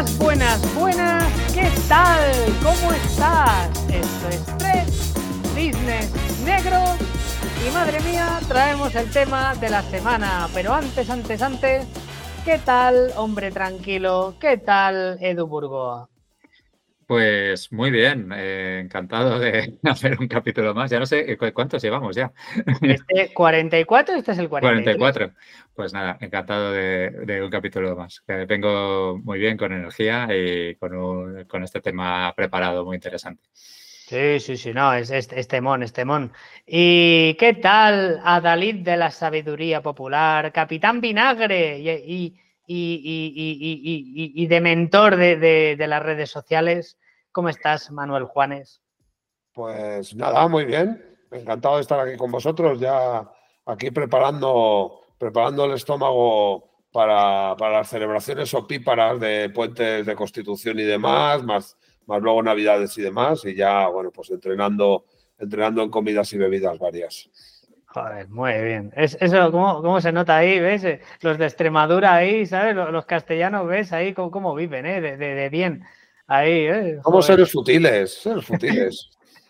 Buenas, buenas, buenas. ¿Qué tal? ¿Cómo estás? Esto es Tres Business Negros. Y madre mía, traemos el tema de la semana. Pero antes, ¿qué tal, hombre tranquilo? ¿Qué tal, Edu Burgoa? Pues muy bien, encantado de hacer un capítulo más. Ya no sé cuántos llevamos ya. Este 44, este es el 43. 44. Pues nada, encantado de un capítulo más. Vengo muy bien, con energía y con este tema preparado, muy interesante. Sí, no, es temón, es temón. ¿Y qué tal, Adalid de la sabiduría popular, Capitán Vinagre y de mentor de las redes sociales? ¿Cómo estás, Manuel Juanes? Pues nada, muy bien. Encantado de estar aquí con vosotros, ya aquí preparando el estómago para las celebraciones opíparas de puentes de Constitución y demás, más luego Navidades y demás, y ya, bueno, pues entrenando en comidas y bebidas varias. Joder, muy bien. Eso, ¿cómo se nota ahí? ¿Ves? Los de Extremadura ahí, ¿sabes? Los castellanos, ¿ves? Ahí cómo viven, ¿eh? De bien. Ahí, ¿eh? Somos Joder. seres futiles.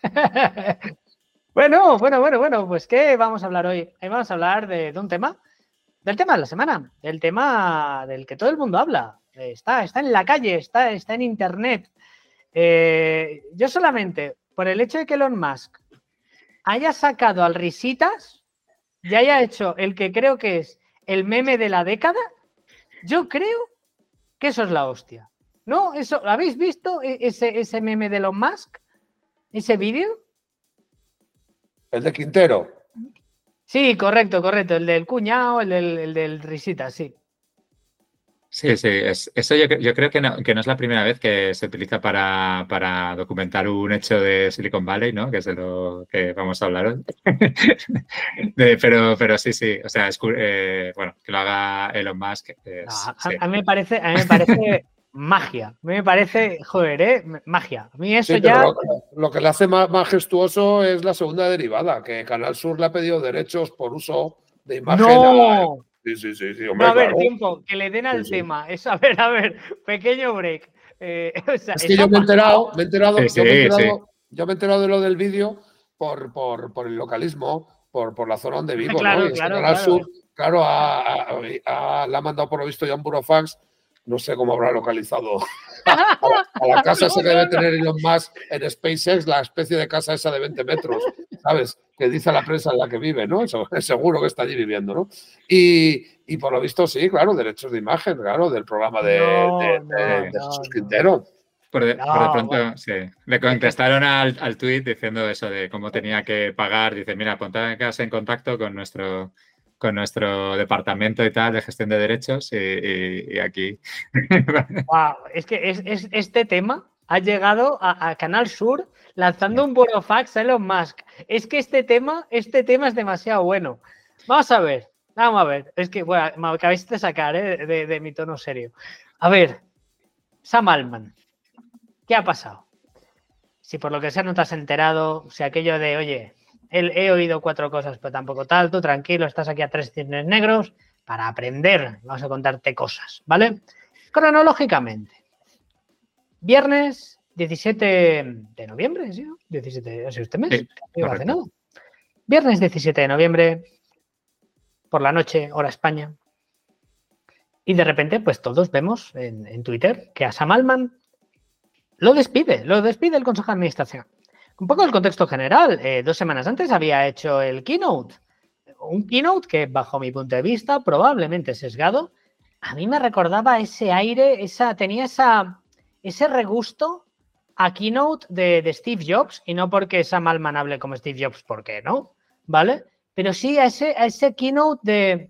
Bueno, pues ¿qué vamos a hablar hoy? Hoy vamos a hablar de un tema, del tema de la semana, del tema del que todo el mundo habla. Está en la calle, está en internet. Yo solamente, por el hecho de que Elon Musk haya sacado al Risitas y haya hecho el que creo que es el meme de la década, yo creo que eso es la hostia. ¿No? Eso, ¿habéis visto ese meme de Elon Musk? ¿Ese vídeo? El de Quintero. Sí, correcto. El del cuñado, el del risita, sí. Sí, eso yo creo que no es la primera vez que se utiliza para documentar un hecho de Silicon Valley, ¿no? Que es de lo que vamos a hablar hoy. Pero sí, o sea, bueno, que lo haga Elon Musk. Sí. A mí me parece magia. A mí me parece, joder, magia. A mí eso sí, ya... Lo que le hace más majestuoso es la segunda derivada, que Canal Sur le ha pedido derechos por uso de imagen. ¡No! Sí, hombre, no, a ver, claro. tiempo, que le den al tema. Eso, a ver, pequeño break. O sea, es que yo me he enterado de lo del vídeo por el localismo, por la zona donde vivo, claro, ¿no? Y Canal Sur, claro, le ha mandado por lo visto ya un burofax, no sé cómo habrá localizado a la casa esa que debe tener Elon Musk en SpaceX, la especie de casa esa de 20 metros, ¿sabes? Que dice la prensa en la que vive, ¿no? Seguro que está allí viviendo, ¿no? Y por lo visto, sí, claro, derechos de imagen, claro, del programa de Jesús Quintero. Por de pronto, bueno, sí. Le contestaron al tuit diciendo eso de cómo tenía que pagar. Dice, mira, póngase en contacto con nuestro departamento y tal de gestión de derechos y aquí. Wow, es que este tema ha llegado a Canal Sur lanzando un burofax a Elon Musk. Es que este tema es demasiado bueno. Vamos a ver. Es que, bueno, me acabáis de sacar de mi tono serio. A ver, Sam Altman, ¿qué ha pasado? Si por lo que sea no te has enterado, si aquello de, oye, he oído 4 cosas, pero tampoco tal, tú tranquilo, estás aquí a 3 cisnes negros para aprender. Vamos a contarte cosas, ¿vale? Cronológicamente, viernes 17 de noviembre, ¿sí? 17, ¿es este mes? Sí, hace nada. Viernes 17 de noviembre, por la noche, hora España. Y de repente, pues todos vemos en Twitter que a Sam Altman lo despide el Consejo de Administración. Un poco el contexto general. 2 semanas antes había hecho el keynote. Un keynote que, bajo mi punto de vista, probablemente sesgado, a mí me recordaba ese aire, tenía ese regusto a keynote de Steve Jobs, y no porque Sam Altman hable como Steve Jobs, porque no, ¿vale? Pero sí a ese keynote de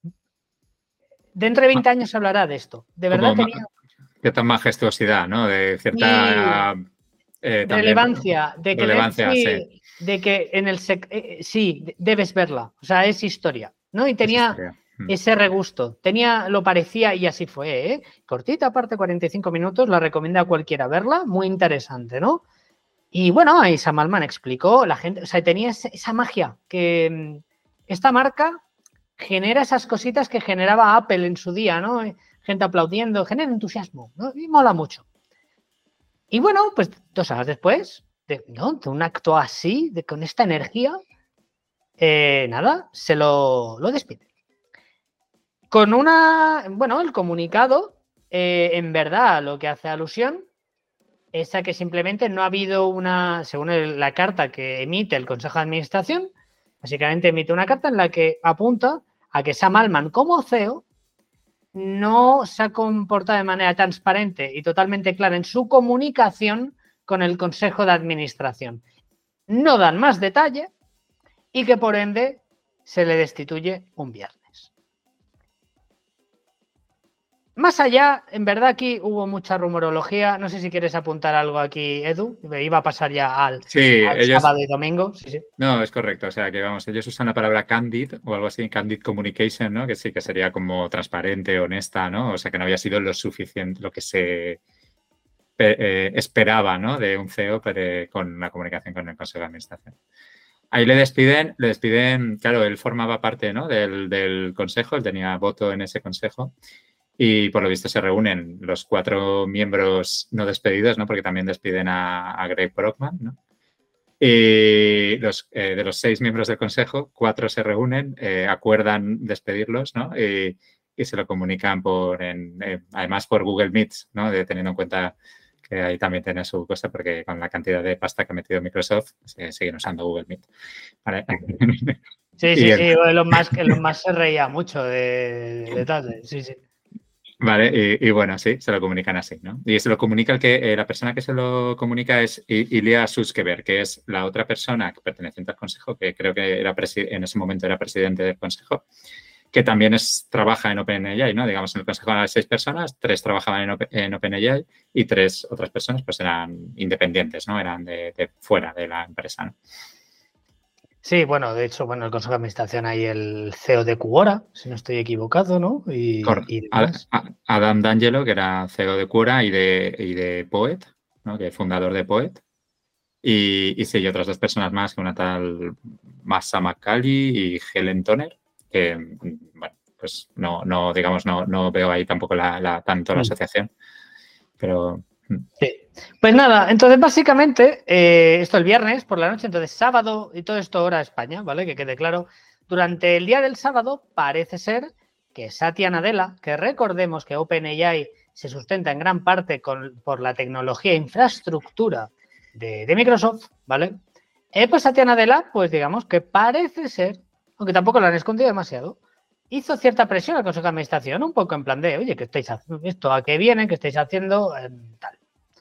entre 20 años se hablará de esto. De verdad tenía... Cierta majestuosidad, ¿no? De cierta... relevancia, de que, relevancia, sí. De que en el sí, debes verla, o sea, es historia, ¿no? Y tenía ese regusto, lo parecía, y así fue, ¿eh? Cortita, aparte, 45 minutos, la recomiendo a cualquiera verla, muy interesante, ¿no? Y bueno, ahí Sam Altman explicó, la gente, o sea, tenía esa magia, que esta marca genera esas cositas que generaba Apple en su día, ¿no? gente aplaudiendo, genera entusiasmo, ¿no? Y mola mucho. Y bueno, pues 2 horas después, de un acto así, con esta energía, nada, se lo despide. Con el comunicado, en verdad, lo que hace alusión es a que simplemente no ha habido según la carta que emite el Consejo de Administración, básicamente emite una carta en la que apunta a que Sam Altman, como CEO, no se ha comportado de manera transparente y totalmente clara en su comunicación con el Consejo de Administración. No dan más detalle y que, por ende, se le destituye un viernes. Más allá, en verdad aquí hubo mucha rumorología. No sé si quieres apuntar algo aquí, Edu. Iba a pasar ya al sábado y domingo. Sí. No, es correcto. O sea, que vamos, ellos usan la palabra candid o algo así, candid communication, ¿no? Que sí, que sería como transparente, honesta, ¿no? O sea, que no había sido lo suficiente, lo que se esperaba, ¿no? De un CEO con una comunicación con el Consejo de Administración. Ahí le despiden, claro, él formaba parte, ¿no? del consejo, él tenía voto en ese consejo. Y por lo visto se reúnen los 4 miembros no despedidos, ¿no? Porque también despiden a Greg Brockman, ¿no? Y de los 6 miembros del consejo, 4 se reúnen, acuerdan despedirlos, ¿no? Y se lo comunican además por Google Meets, ¿no? Teniendo en cuenta que ahí también tiene su cosa, porque con la cantidad de pasta que ha metido Microsoft, siguen usando Google Meet. ¿Vale? Sí. Elon Musk se reía mucho de tal. Sí. Vale, y bueno, sí, se lo comunican así, ¿no? Y se lo comunica la persona que se lo comunica es Ilya Sutskever, que es la otra persona perteneciente al consejo, que creo que en ese momento era presidente del consejo, que también trabaja en OpenAI, ¿no? Digamos, en el consejo eran 6 personas, 3 trabajaban en OpenAI y 3 otras personas pues eran independientes, ¿no? Eran de fuera de la empresa, ¿no? Sí, bueno, de hecho, el Consejo de Administración hay el CEO de Quora, si no estoy equivocado, ¿no? Y Adam D'Angelo, que era CEO de Quora y de Poet, ¿no? Que es fundador de Poet. Y sí, y otras 2 personas más, que una tal Masha McCallie y Helen Toner, que, bueno, pues no digamos, no veo ahí tampoco tanto la asociación, pero... Sí. Pues nada, entonces básicamente esto el viernes por la noche, entonces sábado y todo esto hora España, ¿vale? Que quede claro. Durante el día del sábado parece ser que Satya Nadella, que recordemos que OpenAI se sustenta en gran parte por la tecnología e infraestructura de Microsoft, ¿vale? Pues Satya Nadella, pues digamos que parece ser, aunque tampoco lo han escondido demasiado, hizo cierta presión al Consejo de Administración, un poco en plan de, oye, ¿qué estáis haciendo? ¿Esto a qué viene? ¿Qué estáis haciendo? Tal.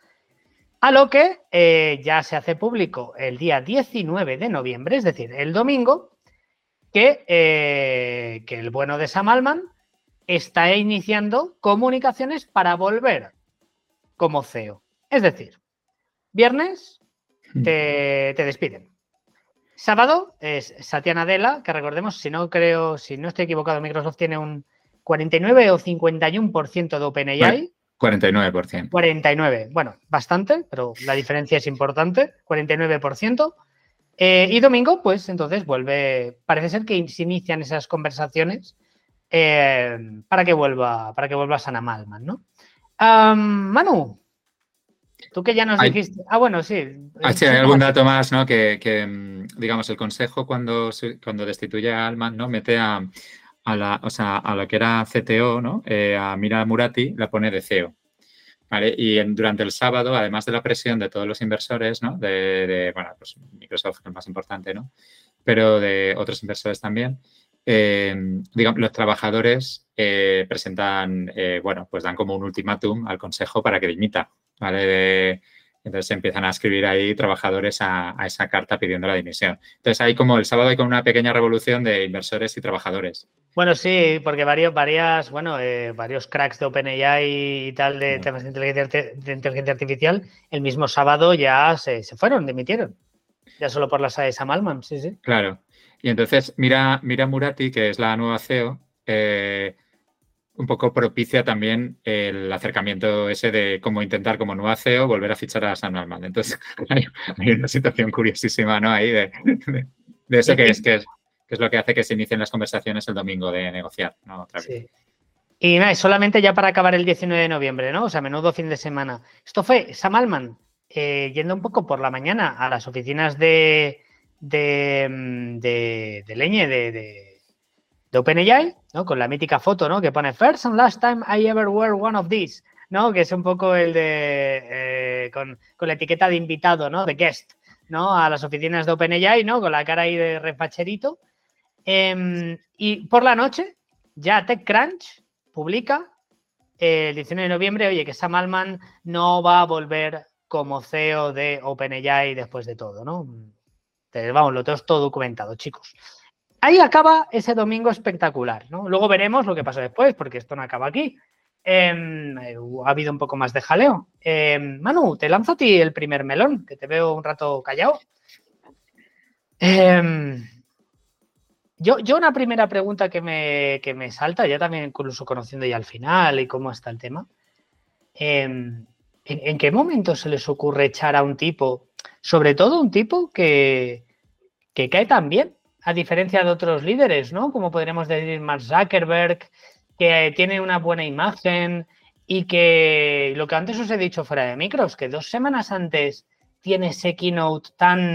A lo que ya se hace público el día 19 de noviembre, es decir, el domingo, que el bueno de Sam Altman está iniciando comunicaciones para volver como CEO. Es decir, viernes te despiden. Sábado es Satya Nadella, que recordemos, si no estoy equivocado, Microsoft tiene un 49 o 51% de OpenAI. 49%. 49%. Bueno, bastante, pero la diferencia es importante. 49%. Y domingo, pues entonces vuelve. Parece ser que se inician esas conversaciones para que vuelva Sam Altman, ¿no? Manu, tú que ya nos dijiste. Bueno, sí. Sí, hay algún dato más, ¿no? Que digamos, el Consejo cuando destituye a Altman, ¿no? Mete a lo que era CTO, ¿no? A Mira Murati la pone de CEO. ¿Vale? Y durante el sábado, además de la presión de todos los inversores, ¿no? Bueno, pues Microsoft es el más importante, ¿no? Pero de otros inversores también, digamos, los trabajadores presentan, bueno, pues dan como un ultimátum al Consejo para que dimita, ¿vale? Entonces empiezan a escribir ahí trabajadores a esa carta pidiendo la dimisión. Entonces hay como el sábado hay como una pequeña revolución de inversores y trabajadores. Bueno, sí, porque varios cracks de OpenAI y tal de temas de inteligencia artificial, el mismo sábado ya se fueron, dimitieron. Ya solo por la SAE de Sam Altman, sí. Claro. Y entonces Mira Murati, que es la nueva CEO, un poco propicia también el acercamiento ese de cómo intentar como nueva CEO volver a fichar a Sam Altman. Entonces hay una situación curiosísima, ¿no? Ahí de eso que es lo que hace que se inicien las conversaciones el domingo de negociar, ¿no? Otra vez. Sí. Y nada, solamente ya para acabar el 19 de noviembre, ¿no? O sea, menudo fin de semana. Esto fue Sam Altman yendo un poco por la mañana a las oficinas de Leñe, de OpenAI, ¿no? Con la mítica foto, ¿no? Que pone First and last time I ever wear one of these, ¿no? Que es un poco el de con la etiqueta de invitado, ¿no? De guest, ¿no? A las oficinas de OpenAI, ¿no? Con la cara ahí de refacherito. Y por la noche, ya TechCrunch publica el 19 de noviembre, oye, que Sam Altman no va a volver como CEO de OpenAI después de todo, ¿no? Entonces, vamos, lo tenemos todo documentado, chicos. Ahí acaba ese domingo espectacular, ¿no? Luego veremos lo que pasó después, porque esto no acaba aquí. Ha habido un poco más de jaleo. Manu, te lanzo a ti el primer melón, que te veo un rato callado. Yo una primera pregunta que me salta, ya también incluso conociendo ya al final y cómo está el tema, ¿en qué momento se les ocurre echar a un tipo, sobre todo un tipo que cae tan bien, a diferencia de otros líderes, ¿no? Como podríamos decir Mark Zuckerberg, que tiene una buena imagen y que lo que antes os he dicho fuera de micros, que 2 semanas antes tiene ese keynote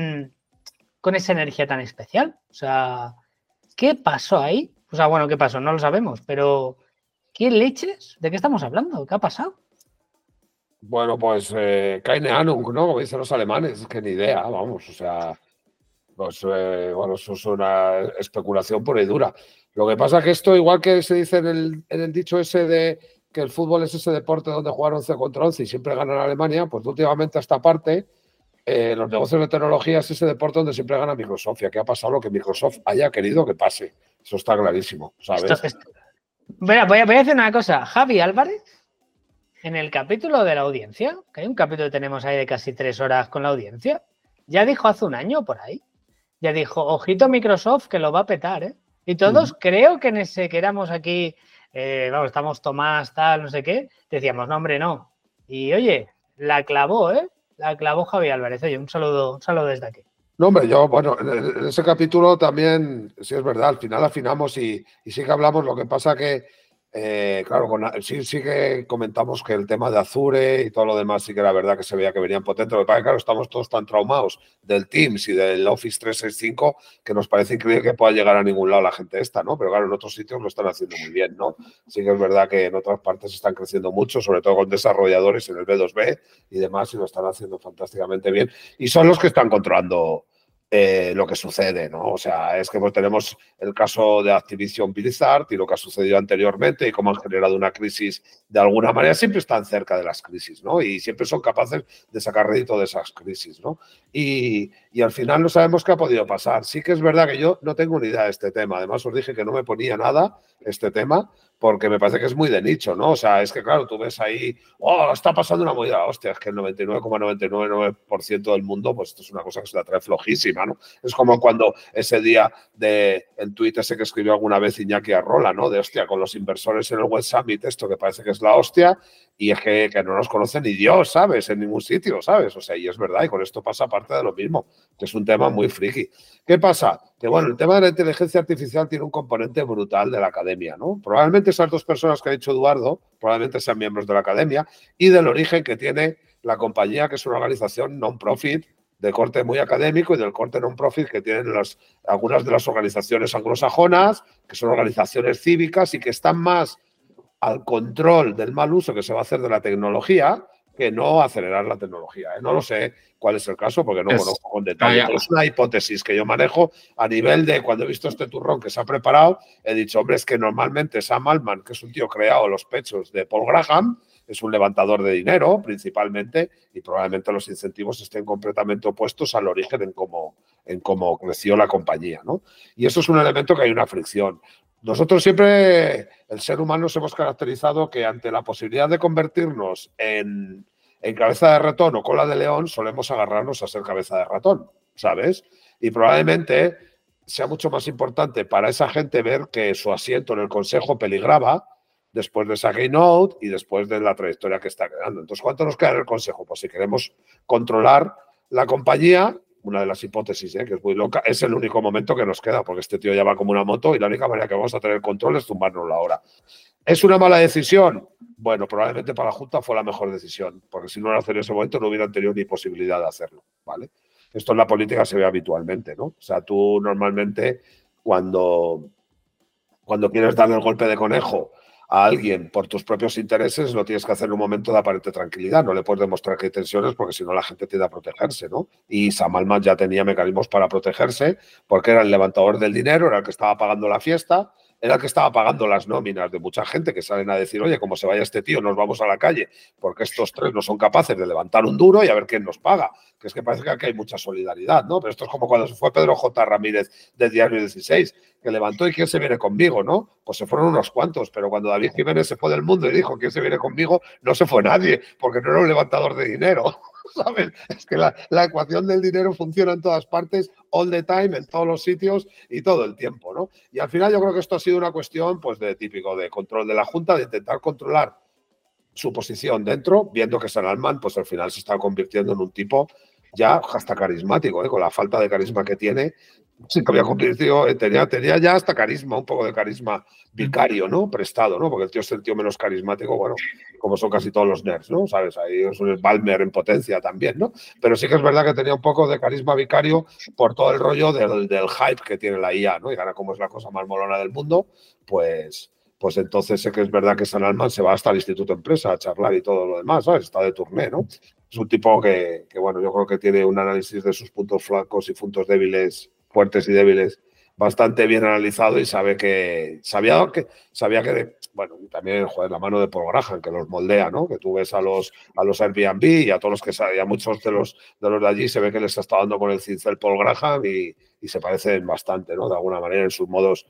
con esa energía tan especial? O sea, ¿qué pasó ahí? O sea, bueno, ¿qué pasó? No lo sabemos, pero ¿qué leches? ¿De qué estamos hablando? ¿Qué ha pasado? Bueno, pues keine Ahnung, ¿no? Como dicen los alemanes, es que ni idea, vamos, o sea, pues bueno, eso es una especulación pura y dura. Lo que pasa es que esto, igual que se dice en el dicho ese de que el fútbol es ese deporte donde jugar 11 contra 11 y siempre gana Alemania, pues últimamente a esta parte, los negocios de tecnología es ese deporte donde siempre gana Microsoft. Y aquí ha pasado lo que Microsoft haya querido que pase. Eso está clarísimo, ¿sabes? Voy a decir una cosa. Javi Álvarez, en el capítulo de la audiencia, que hay un capítulo que tenemos ahí de casi 3 horas con la audiencia, ya dijo hace un año por ahí, ya dijo, ojito Microsoft que lo va a petar, ¿eh? Y todos creo que en ese que éramos aquí, vamos, estamos Tomás, tal, no sé qué, decíamos, no, hombre, no. Y oye, la clavó, ¿eh? La clavó Javi Álvarez. Oye, un saludo desde aquí. No, hombre, yo, bueno, en ese capítulo también, sí es verdad, al final afinamos y sí que hablamos, lo que pasa que, claro, sí que comentamos que el tema de Azure y todo lo demás sí que era verdad que se veía que venían potentes. Lo que pasa es que, claro, estamos todos tan traumados del Teams y del Office 365 que nos parece increíble que pueda llegar a ningún lado la gente esta, ¿no? Pero claro, en otros sitios lo están haciendo muy bien, ¿no? Sí que es verdad que en otras partes están creciendo mucho, sobre todo con desarrolladores en el B2B y demás, y lo están haciendo fantásticamente bien. Y son los que están controlando lo que sucede, ¿no? O sea, es que pues, tenemos el caso de Activision Blizzard y lo que ha sucedido anteriormente y cómo han generado una crisis de alguna manera, siempre están cerca de las crisis, ¿no? Y siempre son capaces de sacar rédito de esas crisis, ¿no? Y al final no sabemos qué ha podido pasar. Sí que es verdad que yo no tengo ni idea de este tema. Además, os dije que no me ponía nada este tema porque me parece que es muy de nicho, ¿no? O sea, es que claro, tú ves ahí, oh, está pasando una movida, hostia, es que el 99,999% del mundo, pues esto es una cosa que se la trae flojísima, ¿no? Es como cuando ese día el tuit ese que escribió alguna vez Iñaki Arrola, ¿no? De hostia, con los inversores en el Web Summit, esto que parece que es la hostia, y es que no nos conoce ni Dios, ¿sabes? En ningún sitio, ¿sabes? O sea, y es verdad, y con esto pasa parte de lo mismo, que es un tema muy friki. ¿Qué pasa? Que bueno, el tema de la inteligencia artificial tiene un componente brutal de la academia, ¿no? Probablemente esas 2 personas que ha dicho Eduardo, probablemente sean miembros de la academia y del origen que tiene la compañía, que es una organización non-profit de corte muy académico y del corte non-profit que tienen algunas de las organizaciones anglosajonas, que son organizaciones cívicas y que están más al control del mal uso que se va a hacer de la tecnología que no acelerar la tecnología. No lo sé cuál es el caso porque no conozco con detalle. Pero es una hipótesis que yo manejo a nivel de cuando he visto este turrón que se ha preparado, he dicho, hombre, es que normalmente Sam Altman, que es un tío creado a los pechos de Paul Graham, es un levantador de dinero principalmente y probablemente los incentivos estén completamente opuestos al origen en cómo creció la compañía, ¿no? Y eso es un elemento que hay una fricción. Nosotros siempre, el ser humano, nos hemos caracterizado que ante la posibilidad de convertirnos en cabeza de ratón o cola de león, solemos agarrarnos a ser cabeza de ratón, ¿sabes? Y probablemente sea mucho más importante para esa gente ver que su asiento en el consejo peligraba después de esa keynote y después de la trayectoria que está creando. Entonces, ¿cuánto nos queda en el consejo? Pues si queremos controlar la compañía, una de las hipótesis, que es muy loca, es el único momento que nos queda, porque este tío ya va como una moto y la única manera que vamos a tener control es tumbárnoslo ahora. ¿Es una mala decisión? Bueno, probablemente para la Junta fue la mejor decisión, porque si no lo hacen en ese momento no hubieran tenido ni posibilidad de hacerlo, ¿vale? Esto en la política se ve habitualmente, ¿no? O sea, tú normalmente cuando quieres darle el golpe de conejo a alguien por tus propios intereses, lo tienes que hacer en un momento de aparente tranquilidad. No le puedes demostrar que hay tensiones porque si no la gente tiende a protegerse, ¿no? Y Sam Altman ya tenía mecanismos para protegerse porque era el levantador del dinero, era el que estaba pagando la fiesta, era el que estaba pagando las nóminas de mucha gente que salen a decir, oye, como se vaya este tío, nos vamos a la calle porque estos tres no son capaces de levantar un duro y a ver quién nos paga. Que es que parece que aquí hay mucha solidaridad, ¿no? Pero esto es como cuando se fue Pedro J. Ramírez del Diario 16, que levantó y quién se viene conmigo, ¿no? Pues se fueron unos cuantos, pero cuando David Jiménez se fue del mundo y dijo quién se viene conmigo, no se fue nadie, porque no era un levantador de dinero, ¿sabes? Es que la ecuación del dinero funciona en todas partes, all the time, en todos los sitios y todo el tiempo, ¿no? Y al final yo creo que esto ha sido una cuestión, pues, de típico de control de la Junta, de intentar controlar su posición dentro, viendo que Sam Altman, pues al final se está convirtiendo en un tipo ya hasta carismático, con la falta de carisma que tiene, se había convertido, tenía ya hasta carisma, un poco de carisma vicario, ¿no? Prestado, ¿no? Porque el tío es el tío menos carismático, bueno, como son casi todos los nerds, ¿no? ¿Sabes? Ahí es un Balmer en potencia también, ¿no? Pero sí que es verdad que tenía un poco de carisma vicario por todo el rollo del hype que tiene la IA, ¿no? Y ahora como es la cosa más molona del mundo, pues entonces sé que es verdad que Sam Altman se va hasta el Instituto Empresa a charlar y todo lo demás, ¿sabes? Está de turné, ¿no? Es un tipo que, bueno, yo creo que tiene un análisis de sus puntos flacos y puntos débiles, fuertes y débiles, bastante bien analizado y sabía que, bueno, y también, joder, la mano de Paul Graham, que los moldea, ¿no? Que tú ves a los Airbnb y a todos los que y a muchos de los de allí se ve que les está dando con el cincel Paul Graham y se parecen bastante, ¿no? De alguna manera en sus modos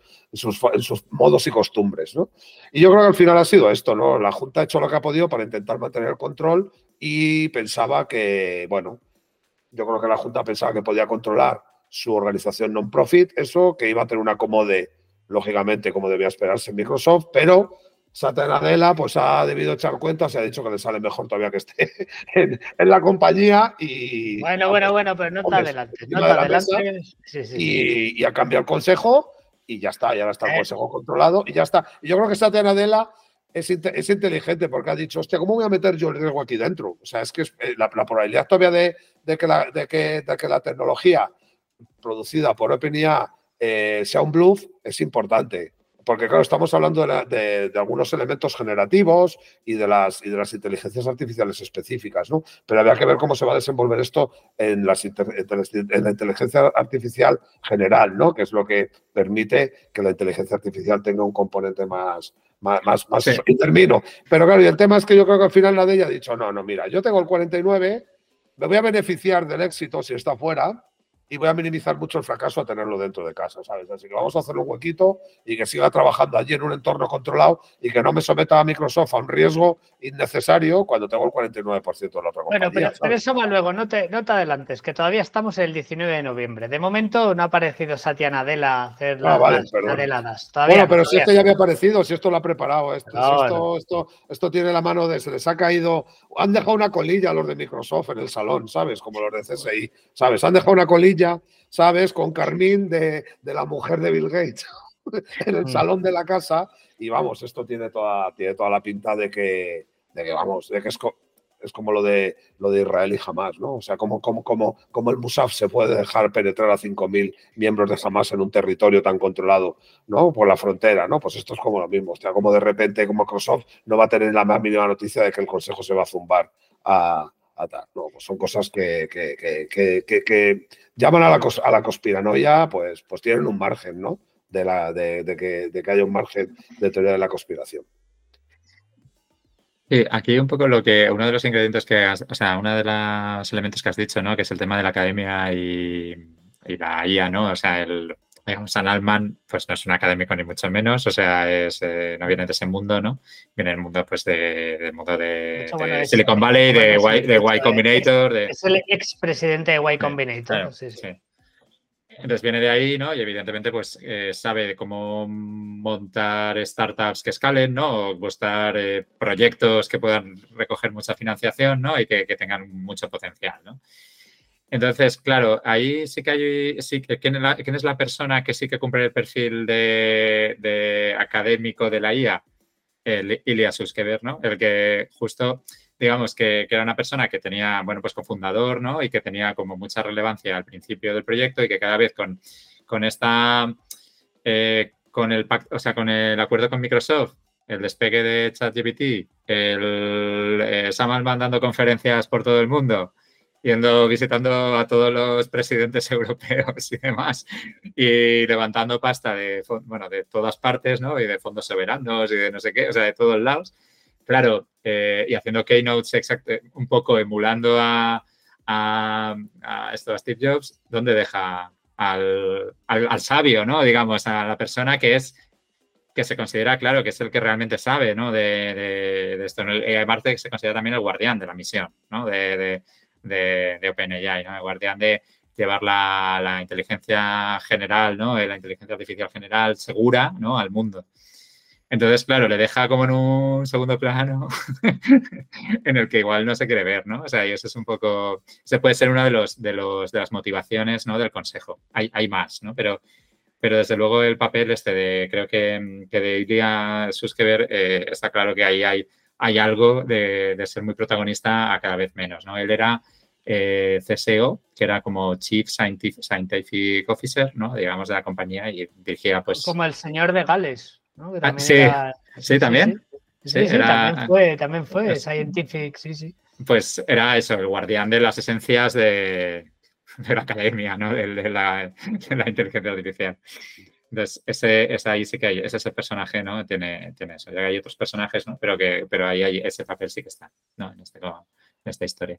y costumbres, ¿no? Y yo creo que al final ha sido esto, ¿no? La Junta ha hecho lo que ha podido para intentar mantener el control y pensaba que, bueno, yo creo que la Junta pensaba que podía controlar su organización non-profit, eso, que iba a tener un acomode, lógicamente, como debía esperarse en Microsoft, pero Satya Nadella pues ha debido echar cuentas y ha dicho que le sale mejor todavía que esté en la compañía y... Bueno, pero no te adelantes. No te adelantes. Sí. Y ha cambiado el consejo y ya está, ya está el consejo controlado y ya está. Y yo creo que Satya Nadella es inteligente porque ha dicho, hostia, ¿cómo voy a meter yo el riesgo aquí dentro? O sea, es que la probabilidad todavía de que la tecnología producida por OpenAI sea un bluff es importante. Porque, claro, estamos hablando de algunos elementos generativos y de las inteligencias artificiales específicas, ¿no? Pero habría que ver cómo se va a desenvolver esto en la inteligencia artificial general, ¿no? Que es lo que permite que la inteligencia artificial tenga un componente más sí. Y termino. Pero, claro, y el tema es que yo creo que al final la de ella ha dicho, no, mira, yo tengo el 49, me voy a beneficiar del éxito si está fuera, y voy a minimizar mucho el fracaso a tenerlo dentro de casa, ¿sabes? Así que vamos a hacerle un huequito y que siga trabajando allí en un entorno controlado y que no me someta a Microsoft a un riesgo innecesario cuando tengo el 49% de la otra compañía. Bueno, pero eso va luego, no te adelantes, que todavía estamos el 19 de noviembre. De momento no ha aparecido Satya Nadella a hacer las Nadeladas. Bueno, pero si esto ya había aparecido, si esto lo ha preparado, esto tiene la mano se les ha caído, han dejado una colilla a los de Microsoft en el salón, ¿sabes? Como los de CSI, ¿sabes? Han dejado una colilla, ¿sabes? Con Carmín de la mujer de Bill Gates en el salón de la casa y vamos, esto tiene toda la pinta de que es como lo de Israel y Hamas, ¿no? O sea, como el Musaf se puede dejar penetrar a 5.000 miembros de Hamas en un territorio tan controlado, ¿no? Por la frontera, ¿no? Pues esto es como lo mismo. O sea, como de repente como Microsoft no va a tener la más mínima noticia de que el Consejo se va a zumbar a tal. No, pues son cosas que llaman a la conspiranoia, pues tienen un margen, ¿no? De que haya un margen de teoría de la conspiración. Sí, aquí un poco uno de los ingredientes uno de los elementos que has dicho, ¿no? Que es el tema de la academia y la IA, ¿no? O sea, digamos, Sam Altman, pues no es un académico ni mucho menos, o sea, no viene de ese mundo, ¿no? Viene del mundo, pues, del mundo de Silicon Valley, de Y Combinator. Es el expresidente de Y Combinator. Claro, sí. Entonces viene de ahí, ¿no? Y evidentemente, pues, sabe cómo montar startups que escalen, ¿no? O buscar proyectos que puedan recoger mucha financiación, ¿no? Y que tengan mucho potencial, ¿no? Entonces, claro, ahí sí que hay, ¿quién es la persona que sí que cumple el perfil de académico de la IA? El Ilya Sutskever, ¿no? El que justo, digamos, que era una persona que tenía, bueno, pues cofundador, ¿no? Y que tenía como mucha relevancia al principio del proyecto y que cada vez con esta, con el pacto, o sea, con el acuerdo con Microsoft, el despegue de ChatGPT, Sam Altman dando conferencias por todo el mundo, visitando a todos los presidentes europeos y demás, y levantando pasta de todas partes, ¿no? Y de fondos soberanos y de no sé qué, o sea, de todos lados. Claro, y haciendo keynotes un poco emulando a Steve Jobs, ¿dónde deja al sabio, ¿no? Digamos, a la persona que se considera, claro, que es el que realmente sabe, ¿no? De esto. Aparte, se considera también el guardián de la misión, ¿no? De OpenAI, ¿no? El guardián de llevar la inteligencia general, ¿no? La inteligencia artificial general segura, ¿no? Al mundo. Entonces, claro, le deja como en un segundo plano en el que igual no se quiere ver, ¿no? O sea, y eso es un poco... Ese puede ser una de las motivaciones, ¿no? Del consejo. Hay más, ¿no? Pero desde luego el papel creo que de Ilya Sutskever está claro que ahí hay algo de ser muy protagonista a cada vez menos, ¿no? Él era CSO, que era como Chief Scientific Officer, ¿no? Digamos, de la compañía y dirigía, pues... Como el señor de Gales, ¿no? Que también sí, era... sí, también. Sí, también fue Scientific, sí. Pues era eso, el guardián de las esencias de la academia, ¿no? De la inteligencia artificial. Entonces, ese ahí sí que hay, ese personaje, ¿no? Tiene eso. Ya hay otros personajes, ¿no? Pero ahí hay, ese papel sí que está, ¿no? En esta historia.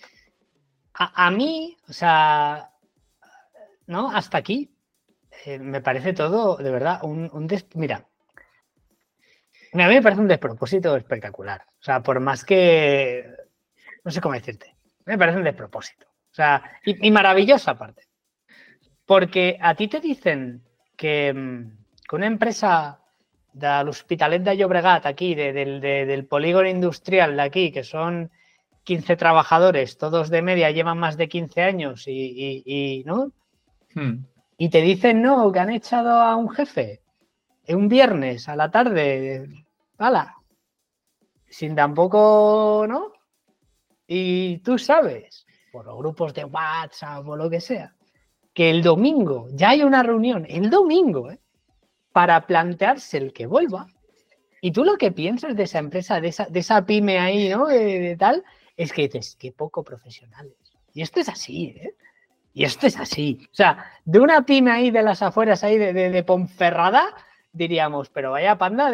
A mí, o sea, ¿no? Hasta aquí me parece todo, de verdad, mira, a mí me parece un despropósito espectacular. O sea, por más que, no sé cómo decirte, me parece un despropósito. O sea, y maravilloso aparte. Porque a ti te dicen que una empresa de l'Hospitalet de Llobregat, aquí, del polígono industrial de aquí, que son 15 trabajadores, todos de media llevan más de 15 años ¿no? Y te dicen, no, que han echado a un jefe un viernes a la tarde, ¡hala! Sin tampoco, ¿no? Y tú sabes, por los grupos de WhatsApp o lo que sea, que el domingo ya hay una reunión, el domingo, para plantearse el que vuelva. Y tú lo que piensas de esa empresa, de esa pyme ahí, ¿no? De tal, es que dices, qué poco profesionales. Y esto es así, ¿eh? Y esto es así. O sea, de una pyme ahí de las afueras ahí de Ponferrada, diríamos, pero vaya panda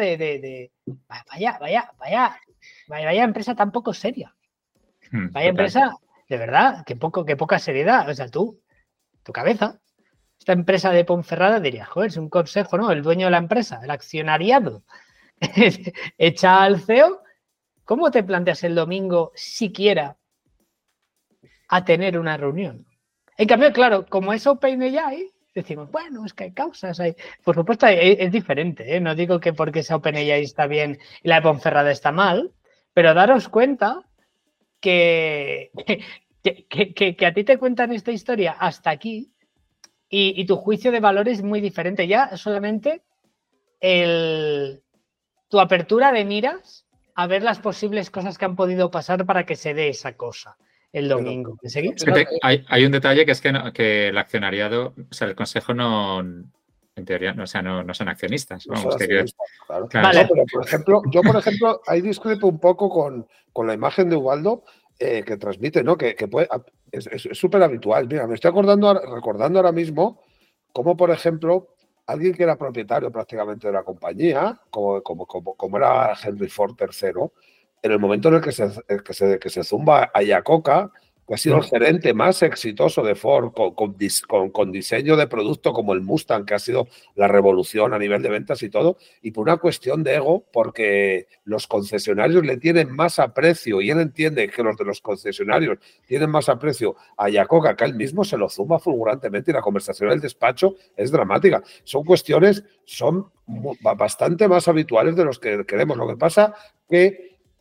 vaya empresa tan poco seria. Vaya empresa, de verdad, que poca seriedad. O sea, tu cabeza, esta empresa de Ponferrada diría, joder, es un consejo, ¿no? El dueño de la empresa, el accionariado, echa al CEO. ¿Cómo te planteas el domingo siquiera a tener una reunión? En cambio, claro, como es OpenAI, decimos, bueno, es que hay causas. Por supuesto, es diferente, ¿eh? No digo que porque esa OpenAI está bien y la de Ponferrada está mal, pero daros cuenta que a ti te cuentan esta historia hasta aquí y tu juicio de valor es muy diferente. Ya solamente tu apertura de miras a ver las posibles cosas que han podido pasar para que se dé esa cosa el domingo. Hay un detalle que es que el accionariado, o sea, el consejo no, en teoría, no son accionistas. Vamos, claro. Vale. No, pero yo, por ejemplo, ahí discrepo un poco con la imagen de Ubaldo que transmite, ¿no? Que es súper habitual. Mira, me estoy recordando ahora mismo cómo, por ejemplo, alguien que era propietario prácticamente de la compañía, como era Henry Ford III, en el momento en el que se zumba a Iacocca, que ha sido el gerente más exitoso de Ford, con diseño de producto como el Mustang, que ha sido la revolución a nivel de ventas y todo, y por una cuestión de ego, porque los concesionarios le tienen más aprecio, y él entiende que los de los concesionarios tienen más aprecio a Iacocca, que él mismo se lo zumba fulgurantemente, y la conversación en el despacho es dramática. Son cuestiones, son bastante más habituales de los que queremos. Lo que pasa que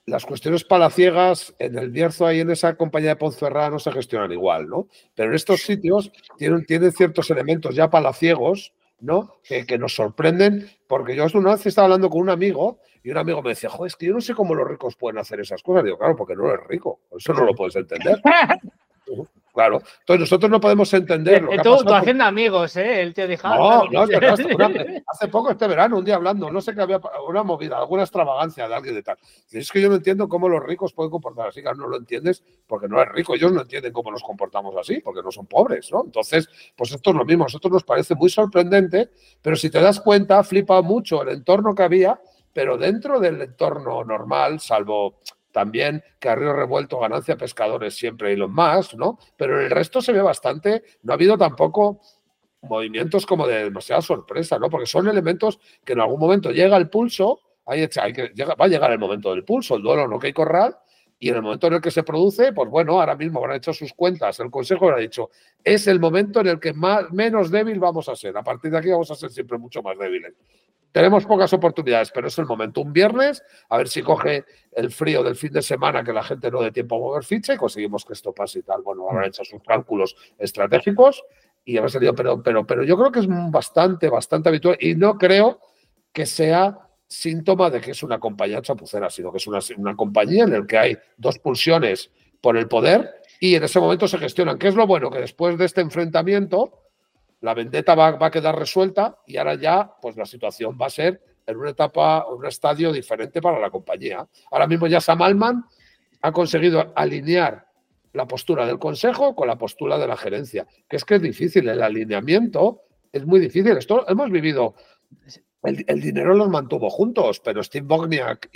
las cuestiones palaciegas en el Bierzo, ahí en esa compañía de Ponferrada, no se gestionan igual, ¿no? Pero en estos sitios tienen ciertos elementos ya palaciegos, ¿no? Que nos sorprenden, porque yo una vez estaba hablando con un amigo y un amigo me decía, joder, es que yo no sé cómo los ricos pueden hacer esas cosas. Digo, claro, porque no eres rico, eso no lo puedes entender. Claro, entonces nosotros no podemos entender lo que tú ha pasado. haciendo amigos, ¿eh? El tío dijo... No, es verdad. Hace poco, este verano, un día hablando, no sé qué había, una movida, alguna extravagancia de alguien de tal. Es que yo no entiendo cómo los ricos pueden comportar así. Claro, no lo entiendes porque no eres rico. Ellos no entienden cómo nos comportamos así, porque no son pobres, ¿no? Entonces, pues esto es lo mismo. A nosotros nos parece muy sorprendente, pero si te das cuenta, flipa mucho el entorno que había, pero dentro del entorno normal, salvo... También que a río revuelto, ganancia pescadores siempre y los más, ¿no? Pero en el resto se ve bastante, no ha habido tampoco movimientos como de demasiada sorpresa, ¿no? Porque son elementos que en algún momento llega el pulso, va a llegar el momento del pulso, el duelo no que hay corral, y en el momento en el que se produce, pues bueno, ahora mismo habrán hecho sus cuentas, el Consejo habrá dicho, es el momento en el que menos débil vamos a ser, a partir de aquí vamos a ser siempre mucho más débiles. Tenemos pocas oportunidades, pero es el momento. Un viernes, a ver si coge el frío del fin de semana, que la gente no dé tiempo a mover ficha y conseguimos que esto pase y tal. Bueno, habrán hecho sus cálculos estratégicos y habrá salido, pero yo creo que es bastante habitual y no creo que sea síntoma de que es una compañía chapucera, sino que es una compañía en la que hay dos pulsiones por el poder y en ese momento se gestionan. ¿Qué es lo bueno? Que después de este enfrentamiento la vendetta va a quedar resuelta y ahora ya pues la situación va a ser en una etapa, un estadio diferente para la compañía. Ahora mismo ya Sam Altman ha conseguido alinear la postura del Consejo con la postura de la gerencia, que es difícil, el alineamiento es muy difícil. Esto hemos vivido, el dinero los mantuvo juntos, pero Steve Wozniak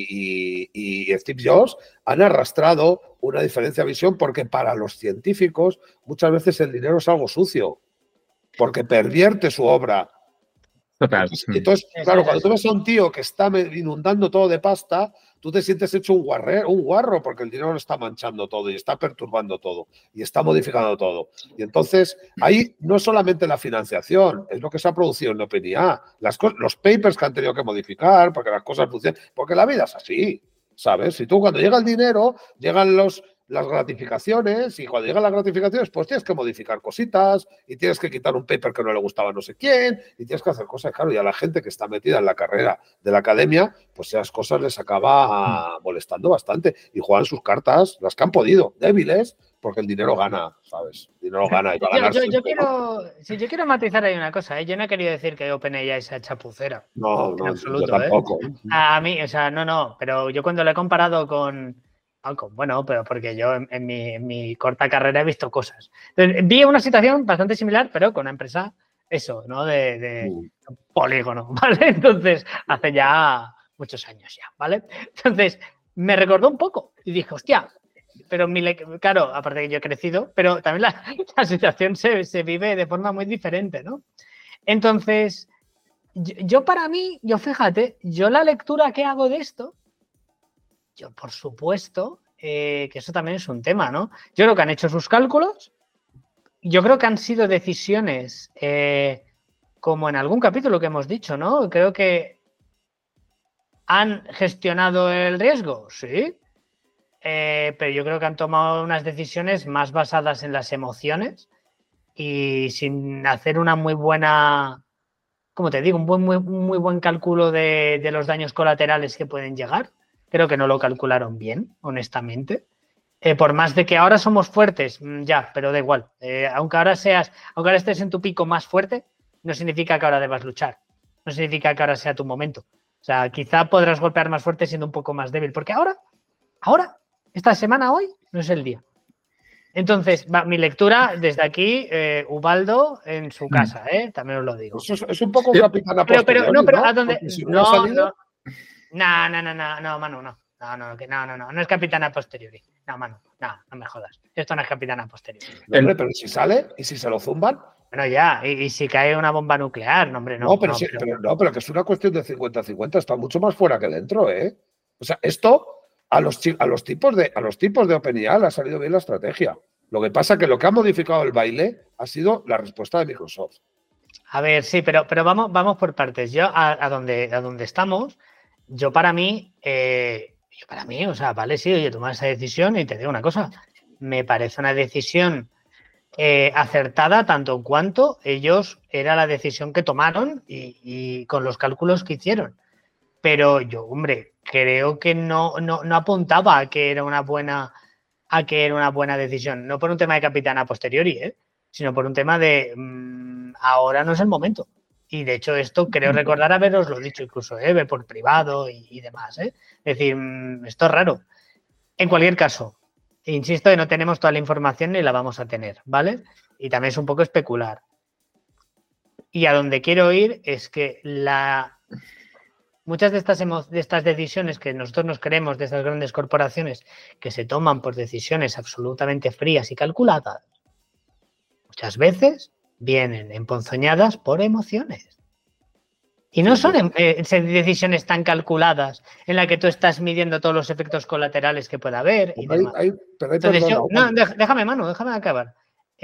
y Steve Jobs han arrastrado una diferencia de visión porque para los científicos muchas veces el dinero es algo sucio, porque pervierte su obra. Total. Entonces, claro, cuando tú ves a un tío que está inundando todo de pasta, tú te sientes hecho un guarro, porque el dinero lo está manchando todo y está perturbando todo y está modificando todo. Y entonces, ahí no solamente la financiación, es lo que se ha producido en OpenAI, los papers que han tenido que modificar, porque las cosas funcionan, porque la vida es así, ¿sabes? Si tú cuando llega el dinero, llegan las gratificaciones y cuando llegan las gratificaciones pues tienes que modificar cositas y tienes que quitar un paper que no le gustaba a no sé quién y tienes que hacer cosas, claro, y a la gente que está metida en la carrera de la academia pues esas cosas les acaba molestando bastante y juegan sus cartas, las que han podido, débiles, porque el dinero gana, ¿sabes? El dinero gana y va a ganar siempre, yo quiero matizar ahí una cosa, ¿eh? Yo no he querido decir que OpenAI sea chapucera. No, en absoluto, yo tampoco. A mí, o sea, no, pero yo cuando lo he comparado con bueno, pero porque yo en mi corta carrera he visto cosas. Entonces, vi una situación bastante similar, pero con una empresa, eso, ¿no? De polígono, ¿vale? Entonces, hace ya muchos años ya, ¿vale? Entonces, me recordó un poco y dije, hostia, pero claro, aparte de que yo he crecido, pero también la situación se vive de forma muy diferente, ¿no? Entonces, yo para mí, fíjate, yo la lectura que hago de esto, yo, por supuesto, que eso también es un tema, ¿no? Yo creo que han hecho sus cálculos, yo creo que han sido decisiones, como en algún capítulo que hemos dicho, ¿no? Creo que han gestionado el riesgo, sí, pero yo creo que han tomado unas decisiones más basadas en las emociones y sin hacer una muy buena, como te digo, un muy buen cálculo de los daños colaterales que pueden llegar. Creo que no lo calcularon bien, honestamente. Por más de que ahora somos fuertes, ya, pero da igual. Aunque ahora estés en tu pico más fuerte, no significa que ahora debas luchar. No significa que ahora sea tu momento. O sea, quizá podrás golpear más fuerte siendo un poco más débil. Porque ahora, esta semana, hoy, no es el día. Entonces, mi lectura desde aquí, Ubaldo en su casa, también os lo digo. Es un poco Capitán Apóstol. Pero ¿a dónde? Si no, Manu, no. No es Capitana Posteriori. No, Manu, no me jodas. Esto no es Capitana Posteriori. Hombre, pero si sale y si se lo zumban. Bueno, ya, y si cae una bomba nuclear, no, hombre, no. Pero que es una cuestión de 50-50, está mucho más fuera que dentro, ¿eh? O sea, esto a los tipos de OpenAI le ha salido bien la estrategia. Lo que pasa es que lo que ha modificado el baile ha sido la respuesta de Microsoft. A ver, sí, pero vamos por partes. Yo, a donde estamos, yo para mí, Para mí, o sea, vale, sí, oye, tomar esa decisión y te digo una cosa, me parece una decisión acertada tanto en cuanto ellos era la decisión que tomaron y con los cálculos que hicieron. Pero yo, hombre, creo que no apuntaba a que era una buena decisión. No por un tema de capitán a posteriori, sino por un tema de ahora no es el momento. Y de hecho esto creo recordar haberoslo dicho incluso por privado y demás. Es decir, esto es raro. En cualquier caso, insisto que no tenemos toda la información ni la vamos a tener, ¿vale? Y también es un poco especular. Y a donde quiero ir es que muchas de estas decisiones que nosotros nos creemos de estas grandes corporaciones que se toman por decisiones absolutamente frías y calculadas, muchas veces vienen emponzoñadas por emociones. Y no son decisiones tan calculadas en las que tú estás midiendo todos los efectos colaterales que pueda haber. Y demás. Entonces, déjame, Manu, déjame acabar.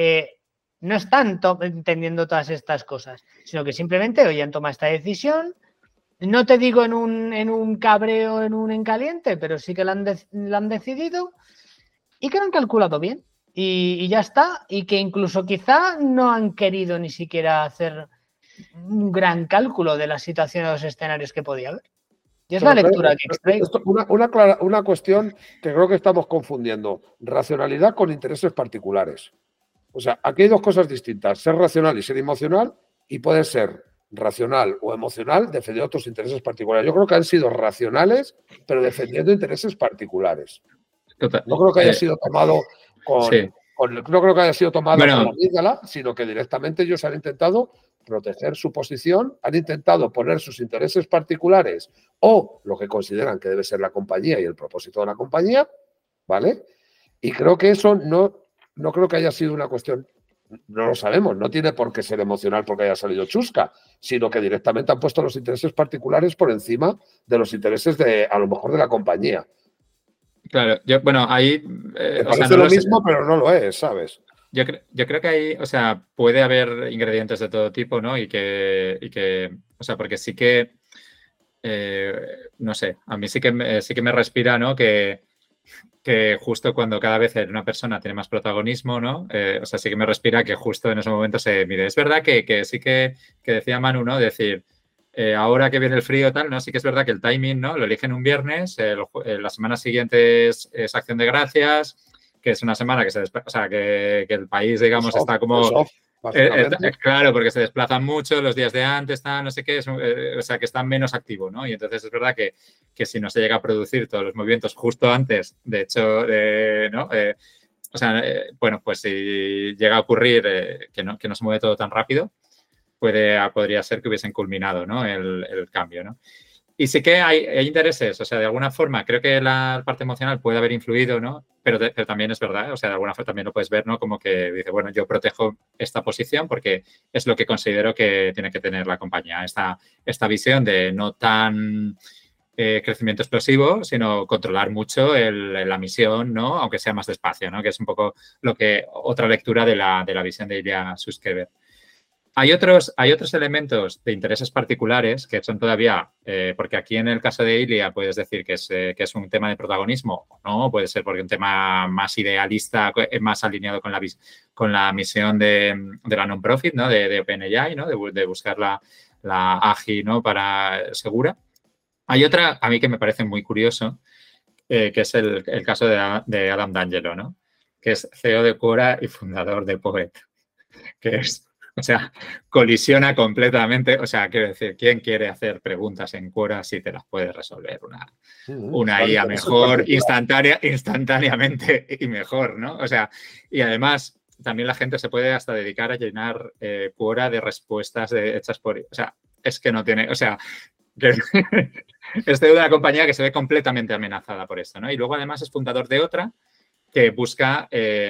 No están entendiendo todas estas cosas, sino que simplemente hoy han tomado esta decisión. No te digo en un cabreo, en un encaliente, pero sí que la han decidido y que lo han calculado bien. Y ya está. Y que incluso quizá no han querido ni siquiera hacer un gran cálculo de la situación de los escenarios que podía haber. Y es la lectura que extraigo. Una cuestión que creo que estamos confundiendo. Racionalidad con intereses particulares. O sea, aquí hay dos cosas distintas. Ser racional y ser emocional, y puede ser racional o emocional defendiendo otros intereses particulares. Yo creo que han sido racionales, pero defendiendo intereses particulares. Total. No creo que haya sido tomado no creo que haya sido tomado con la amígdala, sino que directamente ellos han intentado proteger su posición, han intentado poner sus intereses particulares o lo que consideran que debe ser la compañía y el propósito de la compañía, ¿vale? Y creo que eso no creo que haya sido una cuestión, no lo sabemos, no tiene por qué ser emocional porque haya salido chusca, sino que directamente han puesto los intereses particulares por encima de los intereses a lo mejor de la compañía. Claro, ahí... Me parece lo mismo, pero no lo es, ¿sabes? Yo creo que ahí, o sea, puede haber ingredientes de todo tipo, ¿no? Y que o sea, porque sí que, no sé, a mí sí que me respira, ¿no? Que justo cuando cada vez una persona tiene más protagonismo, ¿no? O sea, sí que me respira que justo en ese momento se mide. Es verdad que sí que decía Manu, ¿no? Decir, ahora que viene el frío tal, ¿no? Sí que es verdad que el timing, ¿no? Lo eligen un viernes, la semana siguiente es Acción de Gracias, que es una semana que que el país, digamos, está como... claro, porque se desplazan mucho los días de antes, no sé qué, o sea, que están menos activos, ¿no? Y entonces es verdad que si no se llega a producir todos los movimientos justo antes, de hecho, ¿no? O sea, bueno, pues si llega a ocurrir que no se mueve todo tan rápido, podría ser que hubiesen culminado, ¿no? el cambio, ¿no? Y sí que hay intereses, o sea, de alguna forma creo que la parte emocional puede haber influido, ¿no? Pero también es verdad, o sea, de alguna forma también lo puedes ver, ¿no? Como que dice, bueno, yo protejo esta posición porque es lo que considero que tiene que tener la compañía, esta visión de no tan crecimiento explosivo, sino controlar mucho la misión, ¿no? Aunque sea más despacio, ¿no? Que es un poco otra lectura de la visión de Ilya Sutskever. Hay otros elementos de intereses particulares que son todavía, porque aquí en el caso de Ilya puedes decir que es un tema de protagonismo, ¿no? Puede ser porque un tema más idealista, más alineado con la misión de la non-profit, ¿no? De OpenAI, ¿no? De buscar la AGI, ¿no? Para segura. Hay otra, a mí que me parece muy curioso, que es el caso de Adam D'Angelo, ¿no? Que es CEO de Quora y fundador de Poet, que es... O sea, colisiona completamente. O sea, quiero decir, ¿quién quiere hacer preguntas en Quora si te las puede resolver una IA mejor, instantáneamente y mejor, ¿no? O sea, y además también la gente se puede hasta dedicar a llenar Quora de respuestas hechas por... O sea, es que no tiene... O sea, es de una compañía que se ve completamente amenazada por esto, ¿no? Y luego además es fundador de otra que busca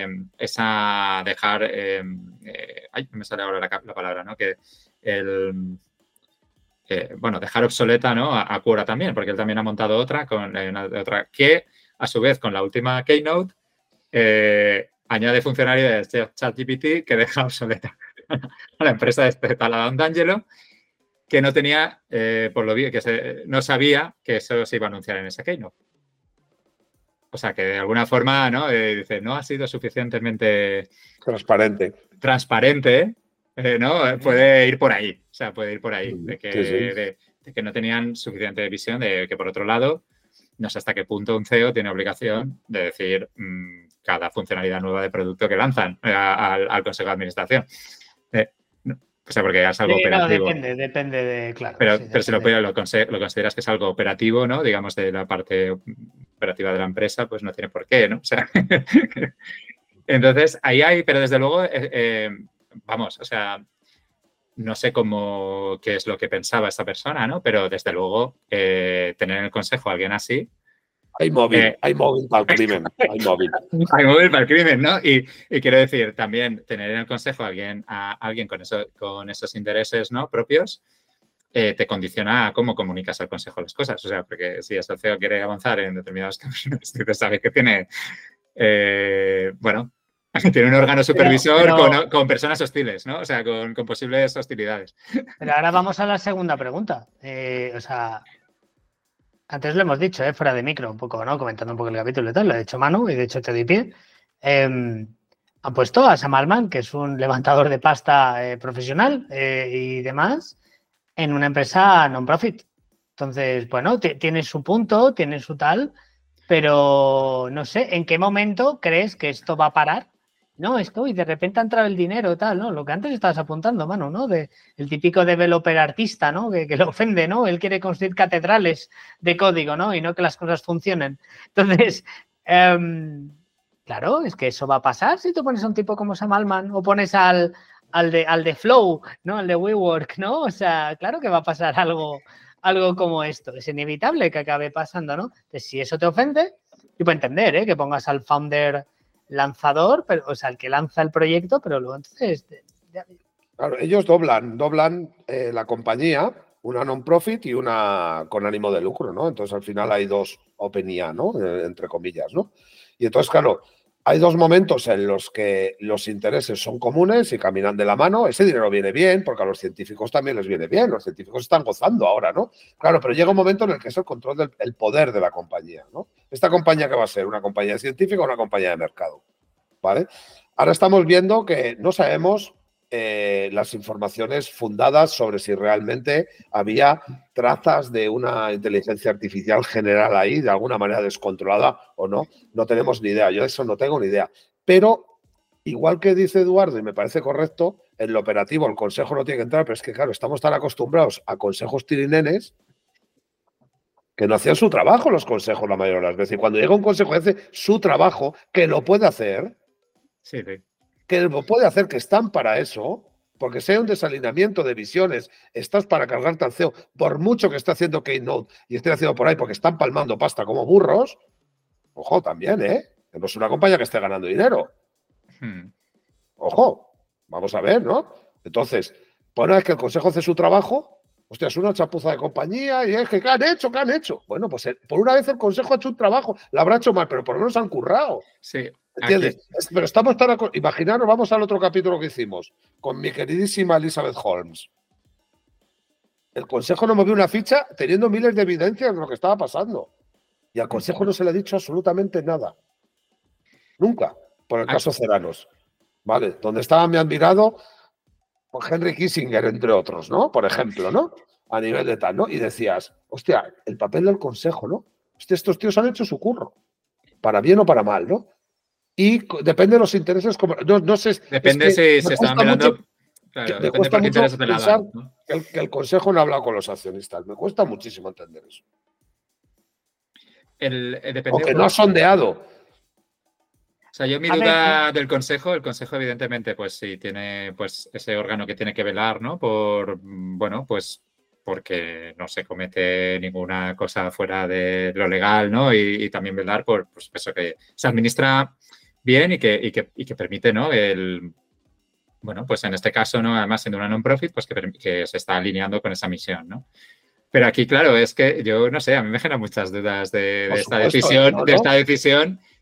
dejar, no me sale ahora la palabra, ¿no? Que dejar obsoleta, ¿no? a Quora también, porque él también ha montado otra que, a su vez, con la última Keynote, añade funcionalidades de ChatGPT que deja obsoleta a la empresa de tal Adam D'Angelo, que no tenía, por lo que no sabía que eso se iba a anunciar en esa Keynote. o sea, que de alguna forma, ¿no? Dice, no ha sido suficientemente transparente, ¿no? Puede ir por ahí, o sea, puede ir por ahí, de que no tenían suficiente visión, de que por otro lado, no sé hasta qué punto un CEO tiene obligación de decir cada funcionalidad nueva de producto que lanzan al Consejo de Administración. O sea, porque es algo operativo. No, depende de, claro. Pero si lo consideras que es algo operativo, ¿no? Digamos, de la parte operativa de la empresa, pues no tiene por qué, ¿no? O sea, entonces, ahí hay, pero desde luego, vamos, o sea, no sé qué es lo que pensaba esta persona, ¿no? Pero desde luego, tener en el consejo a alguien así. Hay móvil para el crimen. Hay móvil para el crimen, ¿no? Y quiero decir, también tener en el consejo a alguien con esos intereses, ¿no? propios, te condiciona a cómo comunicas al consejo las cosas. O sea, porque si el CEO quiere avanzar en determinados caminos, tú sabes que tiene, tiene un órgano supervisor con personas hostiles, ¿no? O sea, con posibles hostilidades. Pero ahora vamos a la segunda pregunta. Antes lo hemos dicho, fuera de micro, un poco, ¿no? Comentando un poco el capítulo y tal, lo ha dicho Manu y de hecho te doy pie. Han puesto a Sam Altman, que es un levantador de pasta profesional y demás, en una empresa non-profit. Entonces, bueno, tiene su punto, tiene su tal, pero no sé, ¿en qué momento crees que esto va a parar? No, es que de repente ha entrado el dinero, tal, ¿no? Lo que antes estabas apuntando, Manu, ¿no? El típico developer artista, ¿no? Que lo ofende, ¿no? Él quiere construir catedrales de código, ¿no? Y no que las cosas funcionen. Entonces, claro, es que eso va a pasar si tú pones a un tipo como Sam Altman o pones al de Flow, ¿no? Al de WeWork, ¿no? O sea, claro que va a pasar algo como esto. Es inevitable que acabe pasando, ¿no? Entonces, si eso te ofende, yo puedo entender, que pongas al founder lanzador, pero, o sea, el que lanza el proyecto, pero luego entonces... Claro, ellos doblan la compañía, una non-profit y una con ánimo de lucro, ¿no? Entonces, al final hay dos OpenIA, ¿no? Entre comillas, ¿no? Y entonces, claro, hay dos momentos en los que los intereses son comunes y caminan de la mano. Ese dinero viene bien, porque a los científicos también les viene bien. Los científicos están gozando ahora, ¿no? Claro, pero llega un momento en el que es el control del poder de la compañía, ¿no? ¿Esta compañía qué va a ser? ¿Una compañía científica o una compañía de mercado? ¿Vale? Ahora estamos viendo que no sabemos las informaciones fundadas sobre si realmente había trazas de una inteligencia artificial general ahí, de alguna manera descontrolada o no. No tenemos ni idea. Yo de eso no tengo ni idea. Pero, igual que dice Eduardo, y me parece correcto, en lo operativo el consejo no tiene que entrar, pero es que, claro, estamos tan acostumbrados a consejos tirinenes que no hacían su trabajo los consejos la mayoría de las veces. Y cuando llega un consejo y hace su trabajo, que lo puede hacer, sí. Que lo puede hacer, que están para eso, porque sea un desalineamiento de visiones, estás para cargarte al CEO, por mucho que esté haciendo Keynote y esté haciendo por ahí porque están palmando pasta como burros, ojo también, que no es una compañía que esté ganando dinero. Ojo, vamos a ver, ¿no? Entonces, por una vez que el consejo hace su trabajo, hostia, es una chapuza de compañía y es que ¿qué han hecho? ¿Qué han hecho? Bueno, pues por una vez el consejo ha hecho un trabajo, lo habrá hecho mal, pero por lo menos han currado. Sí. ¿Entiendes? Pero estamos tan... Imaginaros, vamos al otro capítulo que hicimos con mi queridísima Elizabeth Holmes. El consejo no movió una ficha teniendo miles de evidencias de lo que estaba pasando. Y al consejo no se le ha dicho absolutamente nada. Nunca. Por el caso Ceranos. ¿Vale? Donde estaba mi admirado Henry Kissinger, entre otros, ¿no? Por ejemplo, ¿no? A nivel de tal, ¿no? Y decías, hostia, el papel del consejo, ¿no? Hostia, estos tíos han hecho su curro. Para bien o para mal, ¿no? Y depende de los intereses. No sé. Depende si se están mirando. Claro, me cuesta mucho pensar que el consejo no ha hablado con los accionistas. Me cuesta muchísimo entender eso. O que no ha sondeado. O sea, yo mi duda del consejo, el consejo evidentemente, pues sí, tiene pues ese órgano que tiene que velar, ¿no? Porque no se comete ninguna cosa fuera de lo legal, ¿no? Y también velar por pues, eso que se administra bien y que permite, ¿no? Pues en este caso, ¿no? Además siendo una non-profit, pues que se está alineando con esa misión, ¿no? Pero aquí, claro, es que yo no sé, a mí me generan muchas dudas de esta decisión, ¿no? De esta decisión,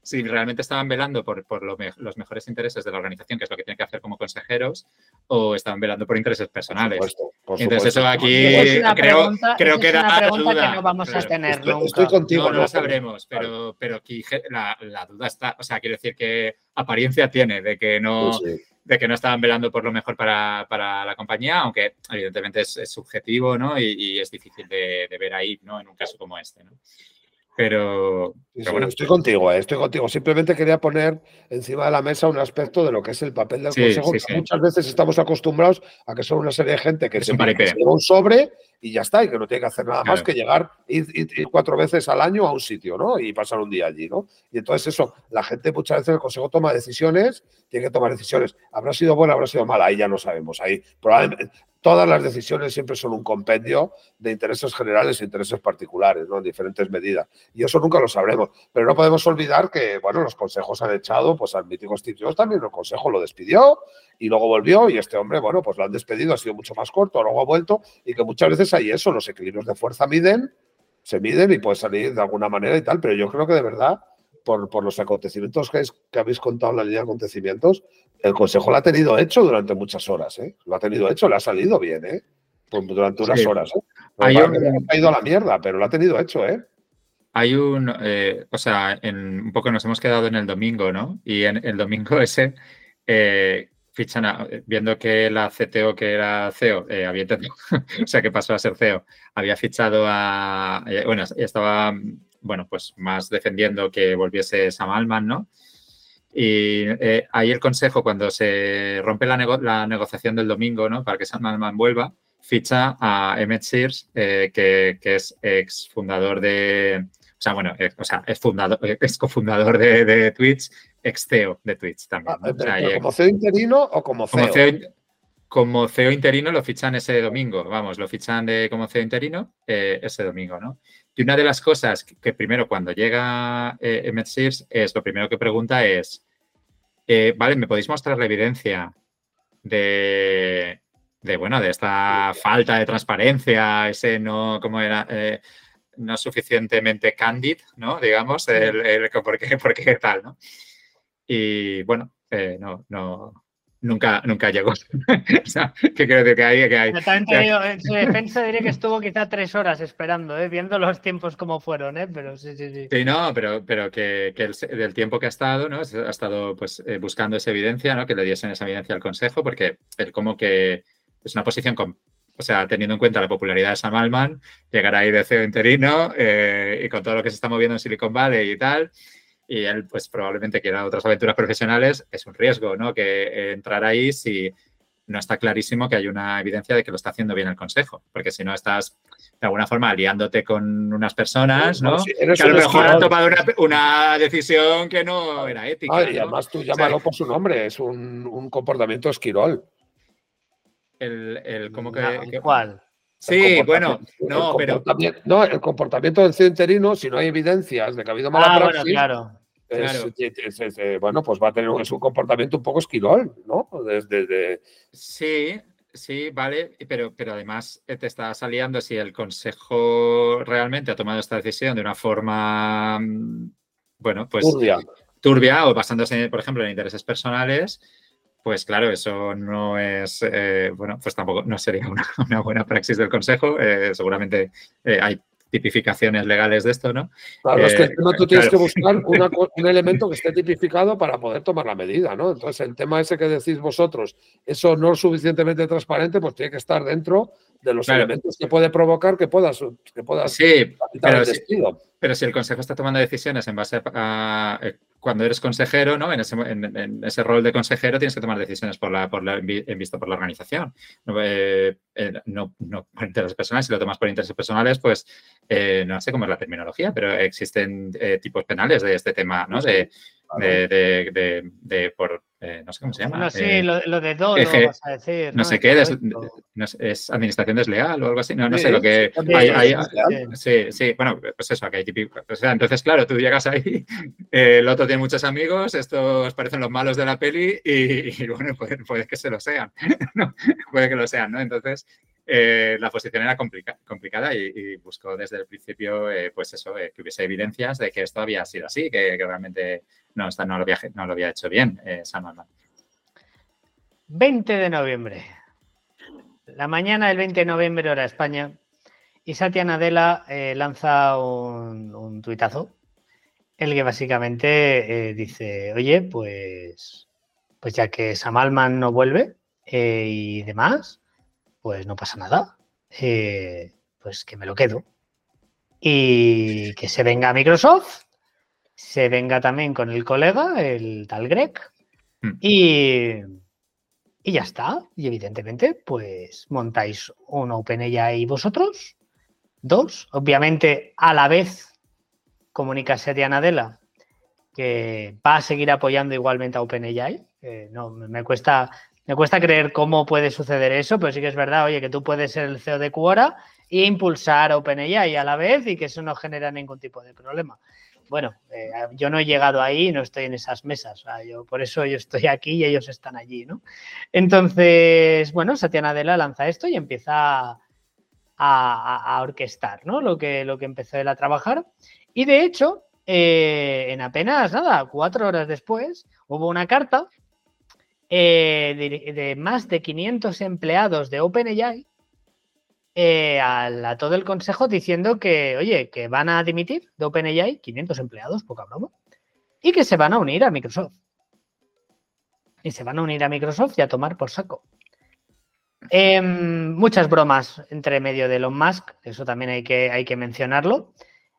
si realmente estaban velando por los mejores intereses de la organización, que es lo que tienen que hacer como consejeros, o estaban velando por intereses personales. Por Entonces supuesto. eso aquí Es una creo es que una da pregunta duda. que no vamos a tener nunca. Estoy contigo. No lo sabremos, pero aquí la duda está. O sea, quiero decir que apariencia tiene de que no, de que no estaban velando por lo mejor para la compañía, aunque evidentemente es subjetivo, ¿no? Y es difícil de ver ahí, ¿no? En un caso como este, ¿no? Pero bueno. Estoy contigo, estoy contigo. Simplemente quería poner encima de la mesa un aspecto de lo que es el papel del consejo. Que muchas veces estamos acostumbrados a que son una serie de gente que se lleva un sobre y ya está, y que no tiene que hacer nada más que llegar, ir 4 veces al año a un sitio, ¿no? Y pasar un día allí, ¿no? Y entonces eso, la gente muchas veces el consejo toma decisiones, tiene que tomar decisiones. ¿Habrá sido buena, habrá sido mala? Ahí ya no sabemos. Ahí probablemente todas las decisiones siempre son un compendio de intereses generales e intereses particulares, ¿no? En diferentes medidas. Y eso nunca lo sabremos. Pero no podemos olvidar que, bueno, los consejos han echado, pues al mítico Steve Jobs también el consejo lo despidió y luego volvió, y este hombre, bueno, pues lo han despedido, ha sido mucho más corto, luego ha vuelto, y que muchas veces hay eso, los equilibrios de fuerza se miden y puede salir de alguna manera y tal, pero yo creo que de verdad, por los acontecimientos que habéis contado en la línea de acontecimientos, el consejo lo ha tenido hecho durante muchas horas, ¿eh? Lo ha tenido hecho, le ha salido bien, ¿eh? Durante unas horas, ¿eh? Ha ido a la mierda, pero lo ha tenido hecho, ¿eh? Hay o sea, un poco nos hemos quedado en el domingo, ¿no? Y en el domingo ese fichan, viendo que la CTO, que era CEO, había entendido, o sea, que pasó a ser CEO, había fichado bueno, estaba, bueno, pues más defendiendo que volviese Sam Altman, ¿no? Y ahí el consejo, cuando se rompe la negociación del domingo, ¿no? Para que Sam Altman vuelva, ficha a Emmett Shears, que es ex fundador de... O sea, bueno, es cofundador de Twitch, ex CEO de Twitch también, ¿no? O sea, ¿como CEO interino o como CEO? Como CEO interino lo fichan ese domingo, vamos, lo fichan como CEO interino ese domingo, ¿no? Y una de las cosas que primero cuando llega Emmett Shears es lo primero que pregunta es, vale, ¿me podéis mostrar la evidencia de esta falta de transparencia, ese no, ¿cómo era? No suficientemente candid, ¿no? Digamos, ¿por qué tal, ¿no? Y bueno, nunca llegó. O sea, ¿qué quiero decir? Que hay. En su defensa diré que estuvo quizá 3 horas esperando, viendo los tiempos como fueron, pero sí. Sí, no, pero que del tiempo que ha estado, ¿no? Ha estado pues buscando esa evidencia, ¿no? Que le diesen esa evidencia al consejo, porque él como que es una posición o sea, teniendo en cuenta la popularidad de Sam Altman, llegar ahí de CEO interino y con todo lo que se está moviendo en Silicon Valley y tal, y él pues probablemente quiera otras aventuras profesionales, es un riesgo, ¿no? Que entrar ahí si no está clarísimo que hay una evidencia de que lo está haciendo bien el consejo, porque si no estás de alguna forma aliándote con unas personas, ¿no? Que a lo mejor han tomado una decisión que no era ética. Y además tú llámalo por su nombre, es un comportamiento esquirol. ¿Cómo que? ¿Cuál? Sí, bueno, no, pero... No, el comportamiento del CEO interino, si no hay evidencias de que ha habido mala praxis, bueno, claro. Bueno, pues va a tener un comportamiento un poco esquirol, ¿no? Sí, vale, pero además te estás aliando si el consejo realmente ha tomado esta decisión de una forma, bueno, pues turbia o basándose, por ejemplo, en intereses personales. Pues claro, eso no es, bueno, pues tampoco no sería una buena praxis del consejo. Seguramente hay tipificaciones legales de esto, ¿no? Claro, es que tú tienes que buscar un elemento que esté tipificado para poder tomar la medida, ¿no? Entonces, el tema ese que decís vosotros, eso no es suficientemente transparente, pues tiene que estar dentro de los elementos que puede provocar que puedas sí, pero si el consejo está tomando decisiones en base a cuando eres consejero, ¿no? En ese rol de consejero tienes que tomar decisiones visto por la organización. No por intereses personales. Si lo tomas por intereses personales, pues no sé cómo es la terminología, pero existen tipos penales de este tema, ¿no? Por no sé cómo se llama. No, sí, lo de dolo, vas a decir. No sé qué, es administración desleal o algo así. No sé lo que hay. Sí, bueno, pues eso, que hay típico. O sea, entonces, claro, tú llegas ahí, el otro tiene muchos amigos, estos parecen los malos de la peli y bueno, puede que se lo sean. ¿No? Puede que lo sean, ¿no? Entonces, la posición era complicada y buscó desde el principio, pues eso, que hubiese evidencias de que esto había sido así, que realmente no lo había hecho bien Sam Altman. 20 de noviembre. La mañana del 20 de noviembre, hora España, y Satya Nadella lanza un tuitazo, el que básicamente dice, oye, pues ya que Sam Altman no vuelve y demás, pues no pasa nada, pues que me lo quedo. Y que se venga a Microsoft, se venga también con el colega, el tal Greg, y ya está. Y evidentemente, pues montáis un OpenAI vosotros, 2. Obviamente, a la vez comunica Satya Nadella que va a seguir apoyando igualmente a OpenAI. No, me cuesta creer cómo puede suceder eso, pero sí que es verdad, oye, que tú puedes ser el CEO de Quora e impulsar a OpenAI a la vez y que eso no genera ningún tipo de problema. Bueno, yo no he llegado ahí, no estoy en esas mesas. Por eso yo estoy aquí y ellos están allí, ¿no? Entonces, bueno, Satya Nadella lanza esto y empieza a orquestar, ¿no? Lo que empezó él a trabajar. Y de hecho, en apenas, 4 horas después, hubo una carta de más de 500 empleados de OpenAI a todo el consejo diciendo que, oye, que van a dimitir de OpenAI, 500 empleados, poca broma, y que se van a unir a Microsoft. Y se van a unir a Microsoft y a tomar por saco. Muchas bromas entre medio de Elon Musk, eso también hay que mencionarlo.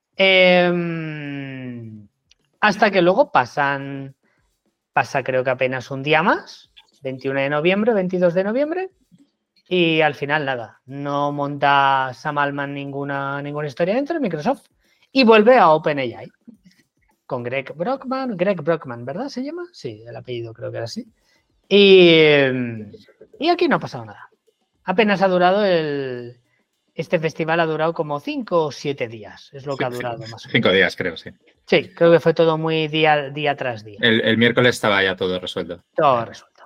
Hasta que luego pasa creo que apenas un día más, 21 de noviembre, 22 de noviembre, y al final nada, no monta Sam Altman ninguna historia dentro de Microsoft y vuelve a OpenAI con Greg Brockman, ¿verdad? ¿Se llama? Sí, el apellido creo que era así. Y aquí no ha pasado nada. Apenas ha durado este festival ha durado como 5 o 7 días, es lo que ha durado más o menos. 5 días, creo, sí. Sí, creo que fue todo muy día tras día. El miércoles estaba ya todo resuelto. Todo resuelto.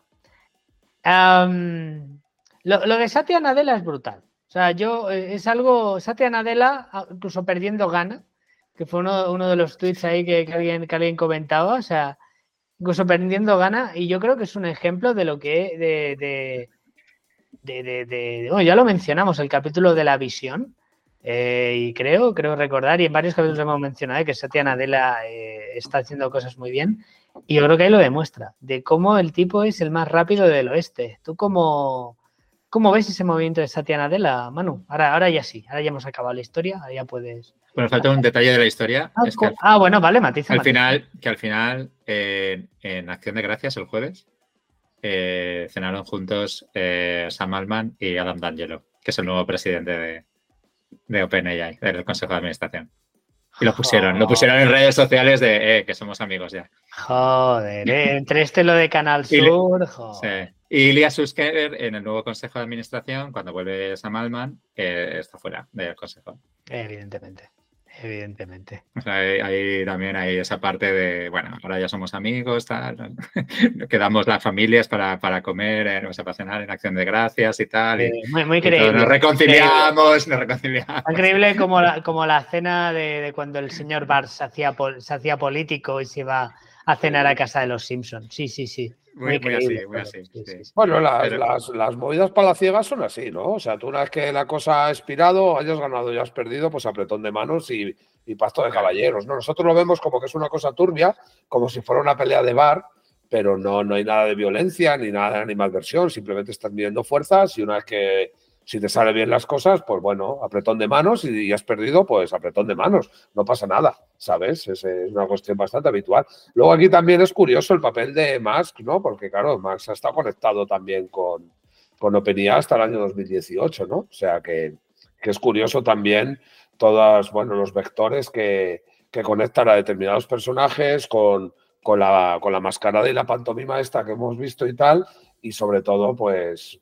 Lo de Satya Nadella es brutal. O sea, es algo, Satya Nadella, incluso perdiendo gana, que fue uno de los tweets ahí que alguien comentaba, o sea, incluso perdiendo gana, y yo creo que es un ejemplo de lo que bueno, ya lo mencionamos, el capítulo de la visión, y creo recordar, y en varios capítulos hemos mencionado que Satya Nadella está haciendo cosas muy bien, y yo creo que ahí lo demuestra, de cómo el tipo es el más rápido del oeste. ¿Tú cómo ves ese movimiento de Satya Nadella, Manu? Ahora ya sí, ahora ya hemos acabado la historia, ahora ya puedes... Bueno, falta un detalle de la historia. Bueno, vale, matiza. Al final, en Acción de Gracias, el jueves, cenaron juntos Sam Altman y Adam D'Angelo, que es el nuevo presidente de OpenAI, del Consejo de Administración. Y lo pusieron en redes sociales de que somos amigos ya. Joder, entre lo de Canal Sur, joder. Sí. Y Ilya Sutskever en el nuevo Consejo de Administración, cuando vuelve Sam Altman, está fuera del Consejo. Evidentemente. O sea, ahí también hay esa parte de, bueno, ahora ya somos amigos, tal. Quedamos las familias para comer, para cenar en Acción de Gracias y tal. Muy creíble. Nos reconciliamos. Increíble como la cena de cuando el señor Barr se hacía político y se iba a cenar a casa de los Simpsons. Sí. Muy así. Sí. Bueno, las movidas palaciegas son así, ¿no? O sea, tú una vez que la cosa ha expirado, hayas ganado y has perdido, pues apretón de manos y pacto de caballeros, ¿no? Nosotros lo vemos como que es una cosa turbia, como si fuera una pelea de bar, pero no hay nada de violencia ni nada de animadversión, simplemente estás midiendo fuerzas y una vez que si te salen bien las cosas, pues bueno, apretón de manos y has perdido, pues apretón de manos. No pasa nada, ¿sabes? Es una cuestión bastante habitual. Luego aquí también es curioso el papel de Musk, ¿no? Porque claro, Musk ha estado conectado también con OpenAI hasta el año 2018, ¿no? O sea que es curioso también todos, bueno, los vectores que conectan a determinados personajes con la mascarada y la pantomima esta que hemos visto y tal, y sobre todo, pues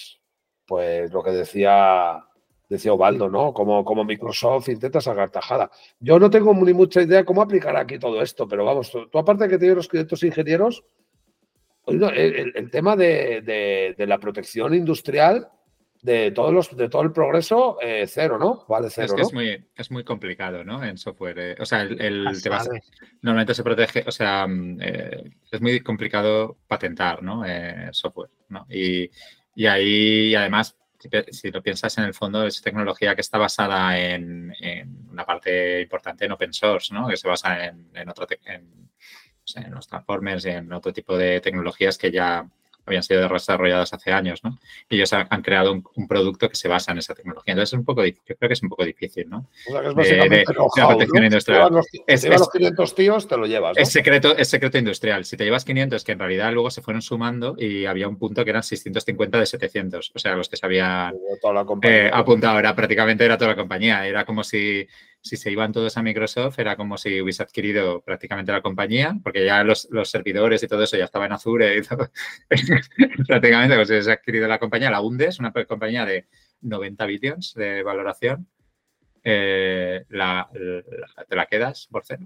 lo que decía Ubaldo, ¿no? Como Microsoft intenta sacar tajada. Yo no tengo ni mucha idea cómo aplicar aquí todo esto, pero vamos, tú aparte de que tienes los clientes ingenieros, el tema de la protección industrial de todo el progreso, cero, ¿no? Vale cero, Es ¿no? que es muy complicado, ¿no? En software. O sea, ¿Sabes? normalmente se protege, o sea, es muy complicado patentar, ¿no? Software, ¿no? Y ahí, además, si lo piensas en el fondo, es tecnología que está basada en una parte importante en open source, ¿no? Que se basa en o sea, en los transformers y en otro tipo de tecnologías que ya habían sido desarrolladas hace años, ¿no? Y ellos han creado un producto que se basa en esa tecnología. Entonces, yo creo que es un poco difícil, ¿no? O sea, que es básicamente La know-how, protección ¿no? industrial. Si te llevas los 500 tíos, te lo llevas, ¿no? Es secreto industrial. Si te llevas 500, que en realidad luego se fueron sumando y había un punto que eran 650 de 700. O sea, los que se habían Toda la compañía, apuntado. Prácticamente era toda la compañía. Era como si se iban todos a Microsoft, era como si hubiese adquirido prácticamente la compañía, porque ya los servidores y todo eso ya estaba en Azure y todo. Prácticamente como si hubiese adquirido la compañía. La Undes, una compañía de 90 billions de valoración, te la quedas por cero.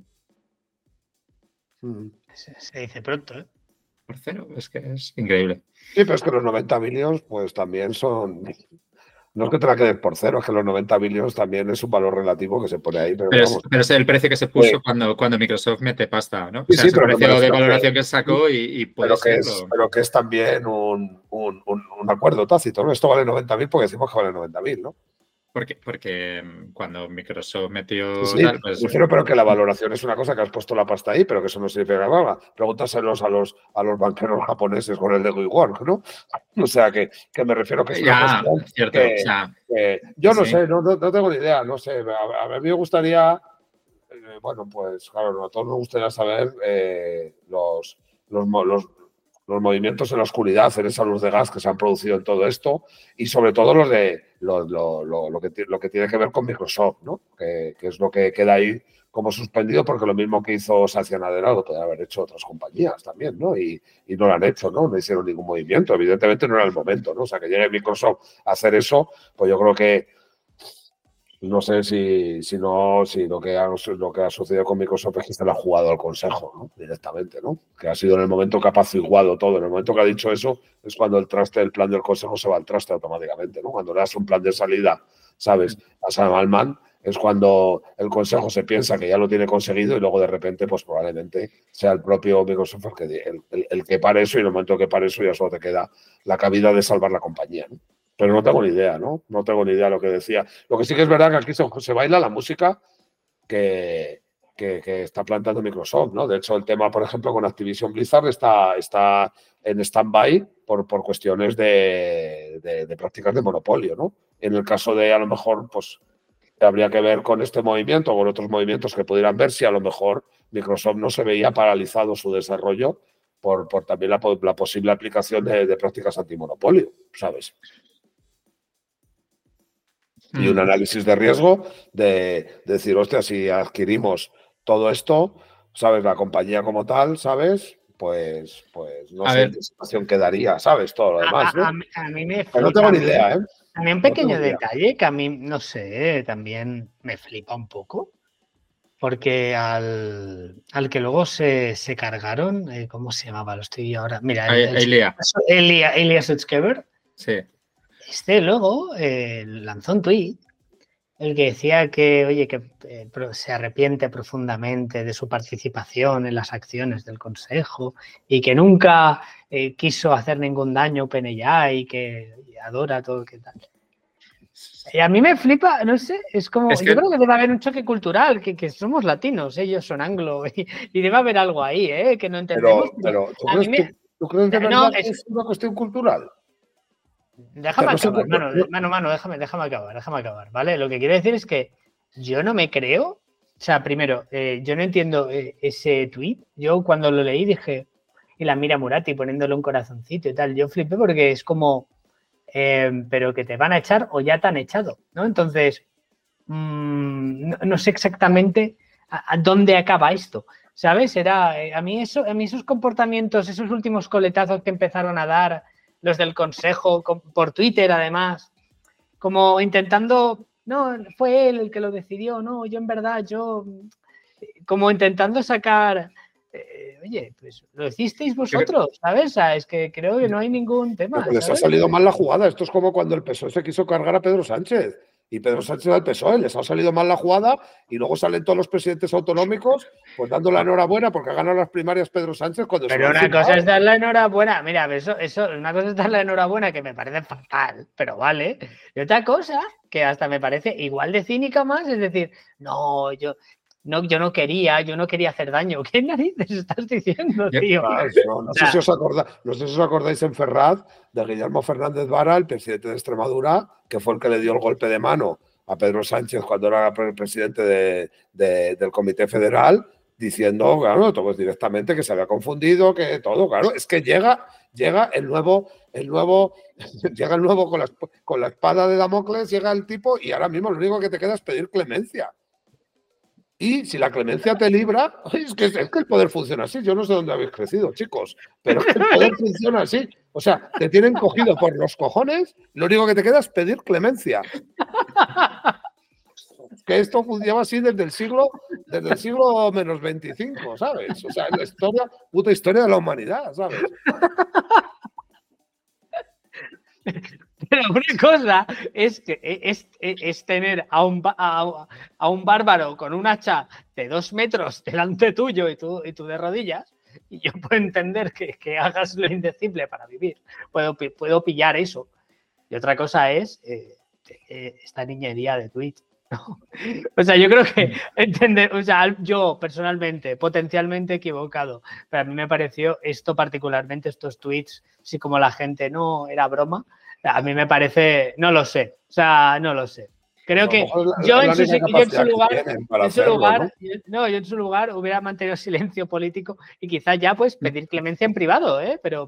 Se dice pronto, ¿eh? Por cero, es que es increíble. Sí, pero es que los 90 billions, pues también son. No es que te la quedes por cero, es que los 90 billions también es un valor relativo que se pone ahí. Pero es el precio que se puso cuando Microsoft mete pasta, ¿no? Sí, O sea, es el pero precio de valoración que sacó y puede serlo. Pero que es también un acuerdo tácito, ¿no? Esto vale 90.000 porque decimos que vale 90.000, ¿no? Porque cuando Microsoft metió Sí, tal, pues. prefiero, pero que la valoración es una cosa que has puesto la pasta ahí, pero que eso no significa nada. Pregúntaselos a los banqueros japoneses con el de WeWork, ¿no? O sea, que me refiero que es una cuestión cierto, que, o sea, yo no sé, no tengo ni idea, no sé. A mí me gustaría, bueno, pues claro, a todos nos gustaría saber los movimientos en la oscuridad, en esa luz de gas que se han producido en todo esto y sobre todo lo que tiene que ver con Microsoft, ¿no? Que es lo que queda ahí como suspendido porque lo mismo que hizo Satya Nadella lo podrían haber hecho otras compañías también, ¿no? Y no lo han hecho, ¿no? No hicieron ningún movimiento. Evidentemente no era el momento, ¿no? O sea, que llegue Microsoft a hacer eso, pues yo creo que no sé si lo que ha sucedido con Microsoft es que se lo ha jugado al consejo, ¿no? Directamente, ¿no? Que ha sido en el momento que ha apaciguado todo. En el momento que ha dicho eso es cuando el plan del consejo se va al traste automáticamente, ¿no? Cuando le das un plan de salida, ¿sabes? A Sam Altman, es cuando el consejo se piensa que ya lo tiene conseguido y luego de repente, pues probablemente sea el propio Microsoft el que pare eso y en el momento que pare eso ya solo te queda la cabida de salvar la compañía, ¿no? Pero no tengo ni idea, ¿no? No tengo ni idea de lo que decía. Lo que sí que es verdad que aquí se baila la música que está plantando Microsoft, ¿no? De hecho, el tema, por ejemplo, con Activision Blizzard está en stand-by por cuestiones de prácticas de monopolio, ¿no? En el caso de, a lo mejor, pues habría que ver con este movimiento o con otros movimientos que pudieran ver si a lo mejor Microsoft no se veía paralizado su desarrollo por también la posible aplicación de prácticas antimonopolio, ¿sabes? Y un análisis de riesgo de decir, hostia, si adquirimos todo esto, ¿sabes? La compañía como tal, ¿sabes? Pues no sé en qué situación quedaría, ¿sabes? Todo lo demás, ¿no? A mí me flipa. Pero no tengo ni idea, ¿eh? A mí un pequeño detalle que a mí, no sé, también me flipa un poco. Porque al que luego se cargaron, ¿cómo se llamaba? Lo estoy ahora. Mira, Ilya Sutskever. Sí. Este luego lanzó un tuit, el que decía que, oye, que se arrepiente profundamente de su participación en las acciones del Consejo y que nunca quiso hacer ningún daño a OpenAI y que adora todo lo que tal. Y a mí me flipa, no sé, es como, yo creo que debe haber un choque cultural, que somos latinos, ellos son anglo, y debe haber algo ahí, que no entendemos. Pero ¿tú crees de verdad que es una cuestión cultural? Déjame acabar, mano, déjame acabar, ¿vale? Lo que quiero decir es que yo no me creo, o sea, primero, yo no entiendo ese tweet. Yo cuando lo leí dije, y la mira Murati poniéndole un corazoncito y tal, yo flipé porque es como, pero que te van a echar o ya te han echado, ¿no? Entonces, no sé exactamente a dónde acaba esto, ¿sabes? A mí esos comportamientos, esos últimos coletazos que empezaron a dar los del consejo por Twitter, además, como intentando, no, fue él el que lo decidió, no, yo en verdad, como intentando sacar oye, pues lo hicisteis vosotros, ¿sabes? O sea, es que creo que no hay ningún tema. Les ha salido mal la jugada. Esto es como cuando el PSOE se quiso cargar a Pedro Sánchez. Y Pedro Sánchez al PSOE, les ha salido mal la jugada y luego salen todos los presidentes autonómicos pues dando la enhorabuena porque ha ganado las primarias Pedro Sánchez cuando Pero una cosa es dar la enhorabuena, mira, eso, una cosa es dar la enhorabuena que me parece fatal, pero vale. Y otra cosa que hasta me parece igual de cínica más, es decir, no, yo no quería hacer daño. ¿Qué narices estás diciendo, tío? No sé si os acordáis en Ferraz de Guillermo Fernández Vara, el presidente de Extremadura, que fue el que le dio el golpe de mano a Pedro Sánchez cuando era presidente del Comité Federal, diciendo, claro, todo directamente que se había confundido, que todo, claro, es que llega el nuevo con la espada de Damocles, llega el tipo y ahora mismo lo único que te queda es pedir clemencia. Y si la clemencia te libra, es que el poder funciona así. Yo no sé dónde habéis crecido, chicos, pero es que el poder funciona así. O sea, te tienen cogido por los cojones, lo único que te queda es pedir clemencia. Que esto funcionaba así desde el siglo menos 25, ¿sabes? O sea, es la puta historia de la humanidad, ¿sabes? Pero una cosa es tener a un bárbaro con un hacha de 2 metros delante tuyo y tú de rodillas, y yo puedo entender que hagas lo indecible para vivir. Puedo pillar eso. Y otra cosa es esta niñería de Twitch, ¿no? O sea, yo creo que yo personalmente, potencialmente equivocado, pero a mí me pareció esto particularmente, estos tweets, así como la gente no era broma. A mí me parece, no lo sé, o sea, no lo sé. Creo que yo en su lugar hubiera mantenido silencio político y quizás ya pues pedir clemencia en privado, pero...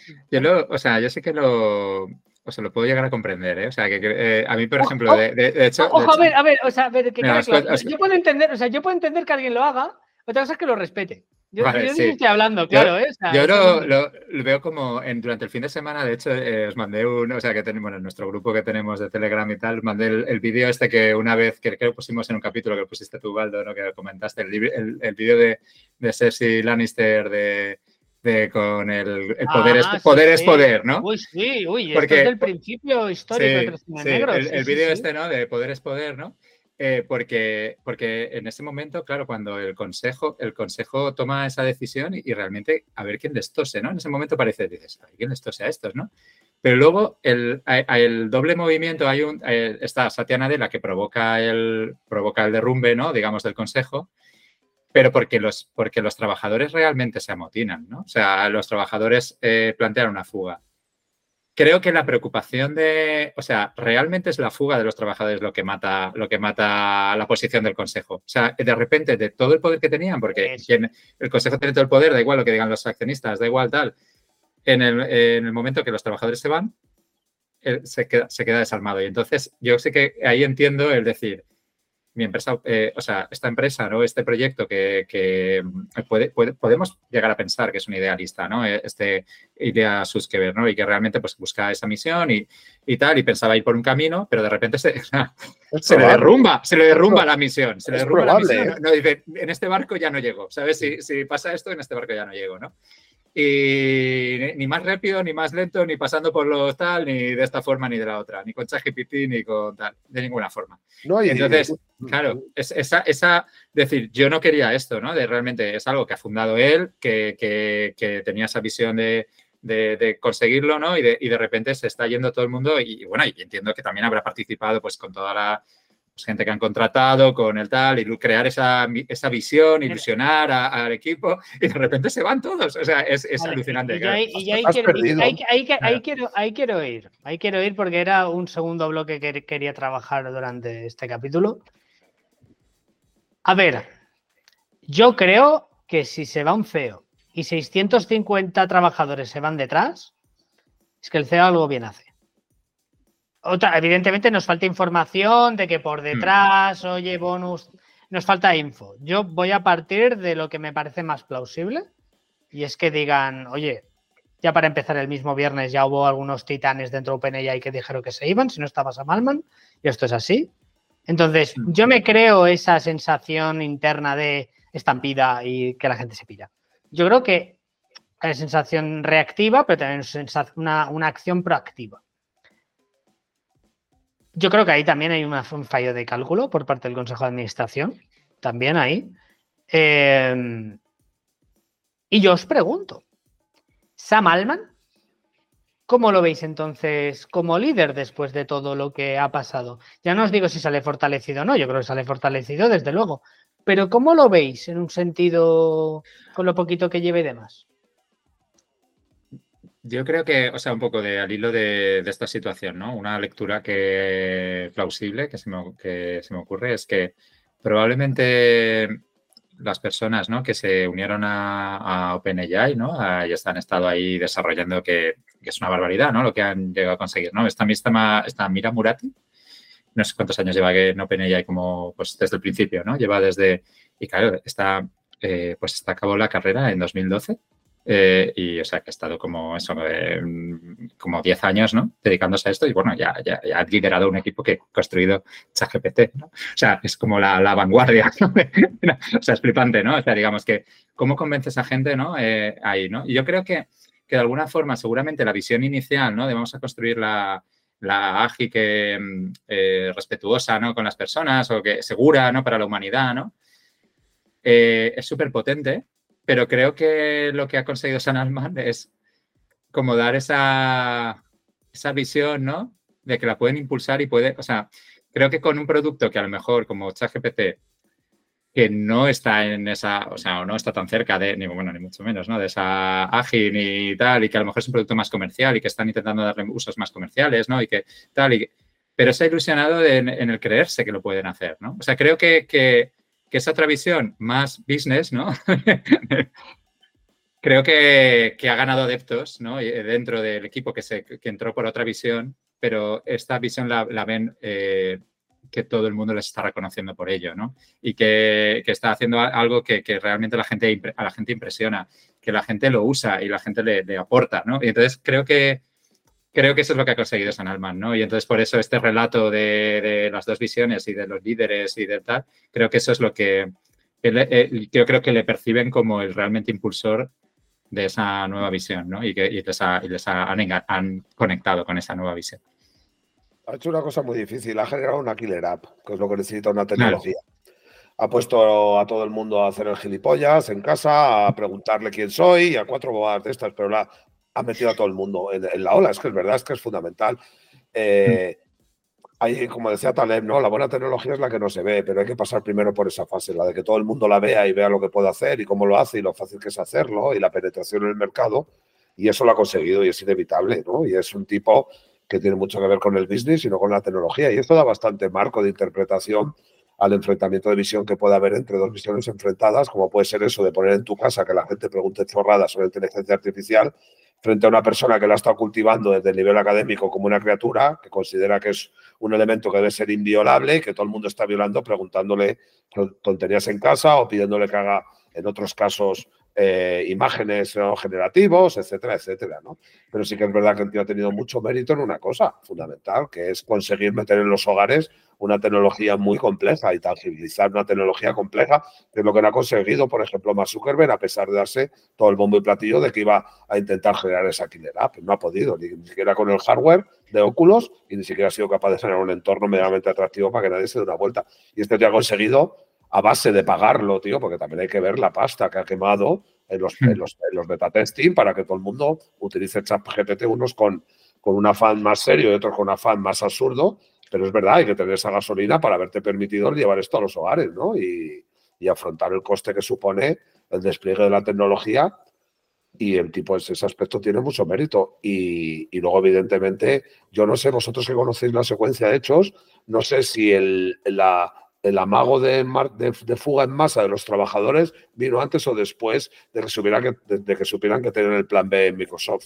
Yo sé que lo puedo llegar a comprender, ¿eh? O sea, que a mí, por ejemplo, de hecho... Ojo, a ver, que quede claro. Yo puedo entender que alguien lo haga, otra cosa es que lo respete. Yo sí estoy hablando, claro. Yo lo veo como durante el fin de semana, de hecho, os mandé en nuestro grupo que tenemos de Telegram y tal, mandé el vídeo que una vez, que creo que pusimos en un capítulo que pusiste tú, Baldo, ¿no? Que comentaste, el vídeo de Cersei Lannister con el poder es poder, ¿no? Uy, sí, porque, esto es del principio histórico de Negro. El vídeo ¿no? De poder es poder, ¿no? Porque en ese momento, claro, cuando el consejo toma esa decisión y realmente a ver quién les tose, ¿no? En ese momento dices, a ver quién les tose a estos, ¿no? Pero luego el doble movimiento, está Satya Nadella que provoca el derrumbe, ¿no? Digamos, del consejo, pero porque los trabajadores realmente se amotinan, ¿no? O sea, los trabajadores plantean una fuga. Creo que la preocupación realmente es la fuga de los trabajadores lo que mata la posición del Consejo. O sea, de repente, de todo el poder que tenían, porque el Consejo tiene todo el poder, da igual lo que digan los accionistas, da igual tal, en el momento que los trabajadores se van, se queda desarmado. Y entonces, yo sé que ahí entiendo el decir, mi empresa, esta empresa, ¿no? Este proyecto que podemos llegar a pensar que es una idealista, ¿no? Idea Suskever, ¿no? Y que realmente pues busca esa misión y tal, y pensaba ir por un camino, pero de repente se le derrumba la misión. Se le derrumba la misión. No, dice, en este barco ya no llego, ¿sabes? Si pasa esto, en este barco ya no llego, ¿no? Y ni más rápido, ni más lento, ni pasando por los tal, ni de esta forma, ni de la otra, ni con ChatGPT, ni con tal, de ninguna forma. Entonces, claro, decir, yo no quería esto, ¿no? Realmente es algo que ha fundado él, que tenía esa visión de conseguirlo, ¿no? Y de repente se está yendo todo el mundo y entiendo que también habrá participado pues con toda la gente que han contratado, con el tal, y crear esa visión, ilusionar al equipo, y de repente se van todos. O sea, es alucinante. Ahí quiero ir porque era un segundo bloque que quería trabajar durante este capítulo. A ver, yo creo que si se va un CEO y 650 trabajadores se van detrás, es que el CEO algo bien hace. Evidentemente nos falta información de que por detrás, oye, bonus, nos falta info. Yo voy a partir de lo que me parece más plausible y es que digan, oye, ya para empezar el mismo viernes ya hubo algunos titanes dentro de OpenAI que dijeron que se iban, si no estaba Sam Altman, y esto es así. Entonces, yo me creo esa sensación interna de estampida y que la gente se pira. Yo creo que hay sensación reactiva, pero también una acción proactiva. Yo creo que ahí también hay un fallo de cálculo por parte del Consejo de Administración. También ahí. Y yo os pregunto, Sam Altman, ¿cómo lo veis entonces como líder después de todo lo que ha pasado? Ya no os digo si sale fortalecido o no, yo creo que sale fortalecido desde luego. Pero ¿cómo lo veis en un sentido con lo poquito que lleve y demás? Yo creo que, o sea, un poco al hilo de esta situación, ¿no? Una lectura plausible que se me ocurre es que probablemente las personas, ¿no?, que se unieron a OpenAI, ¿no?, y han estado ahí desarrollando que es una barbaridad, ¿no?, lo que han llegado a conseguir, ¿no? Esta Mira Murati, no sé cuántos años lleva en OpenAI, como pues desde el principio, ¿no? Lleva desde... Y claro, pues acabó la carrera en 2012. Y o sea que ha estado como 10 años, ¿no?, dedicándose a esto y bueno, ya ha liderado un equipo que ha construido ChatGPT, ¿no? O sea, es como la vanguardia, ¿no? O sea, es flipante, ¿no? O sea, digamos que cómo convences a gente, ¿no?, ahí, ¿no? Y yo creo que de alguna forma seguramente la visión inicial, ¿no?, de vamos a construir la AGI que respetuosa, ¿no?, con las personas o que segura, ¿no?, para la humanidad, ¿no?, es súper potente. Pero creo que lo que ha conseguido Sam Altman es como dar esa visión, ¿no?, de que la pueden impulsar y puede... O sea, creo que con un producto que a lo mejor como ChatGPT, que no está en esa... O sea, no está tan cerca de... Ni mucho menos, ¿no?, de esa AGI ni tal, y que a lo mejor es un producto más comercial y que están intentando darle usos más comerciales, ¿no?, y que tal... pero se ha ilusionado en el creerse que lo pueden hacer, ¿no? O sea, creo que es otra visión más business, ¿no? Creo que ha ganado adeptos, ¿no?, dentro del equipo que entró por otra visión, pero esta visión la ven que todo el mundo les está reconociendo por ello, ¿no? Y que está haciendo algo que realmente a la gente impresiona, que la gente lo usa y la gente le aporta, ¿no? Y entonces creo que eso es lo que ha conseguido Sam Altman, ¿no? Y entonces por eso este relato de las dos visiones y de los líderes y de tal, creo que eso es lo que yo creo que le perciben como el realmente impulsor de esa nueva visión, ¿no? Y les han conectado con esa nueva visión. Ha hecho una cosa muy difícil, ha generado una killer app, que es lo que necesita una tecnología. Claro. Ha puesto a todo el mundo a hacer el gilipollas en casa, a preguntarle quién soy, a 4 bobadas de estas, pero ha metido a todo el mundo en la ola. Es que es verdad, es que es fundamental. Hay, como decía Taleb, ¿no?, la buena tecnología es la que no se ve, pero hay que pasar primero por esa fase, la de que todo el mundo la vea y vea lo que puede hacer y cómo lo hace y lo fácil que es hacerlo y la penetración en el mercado. Y eso lo ha conseguido y es inevitable, ¿no? Y es un tipo que tiene mucho que ver con el business y no con la tecnología. Y esto da bastante marco de interpretación al enfrentamiento de visión que puede haber entre dos visiones enfrentadas, como puede ser eso de poner en tu casa que la gente pregunte chorradas sobre inteligencia artificial frente a una persona que la ha estado cultivando desde el nivel académico como una criatura, que considera que es un elemento que debe ser inviolable y que todo el mundo está violando preguntándole tonterías en casa o pidiéndole que haga, en otros casos, imágenes generativos, etcétera, etcétera, ¿no? Pero sí que es verdad que el tío ha tenido mucho mérito en una cosa fundamental, que es conseguir meter en los hogares una tecnología muy compleja y tangibilizar una tecnología compleja, que es lo que no ha conseguido, por ejemplo, Mark Zuckerberg, a pesar de darse todo el bombo y platillo de que iba a intentar generar esa killer app. No ha podido, ni siquiera con el hardware de Oculus, y ni siquiera ha sido capaz de generar un entorno medianamente atractivo para que nadie se dé una vuelta. Y este tío ha conseguido, a base de pagarlo, tío, porque también hay que ver la pasta que ha quemado en los beta testing para que todo el mundo utilice ChatGPT, unos con un afán más serio y otros con un afán más absurdo, pero es verdad, hay que tener esa gasolina para haberte permitido llevar esto a los hogares, ¿no? Y afrontar el coste que supone el despliegue de la tecnología. Y el tipo, ese aspecto tiene mucho mérito. Y luego, evidentemente, yo no sé, vosotros que conocéis la secuencia de hechos, no sé si el amago de fuga en masa de los trabajadores vino antes o después de que supieran que tenían el plan B en Microsoft.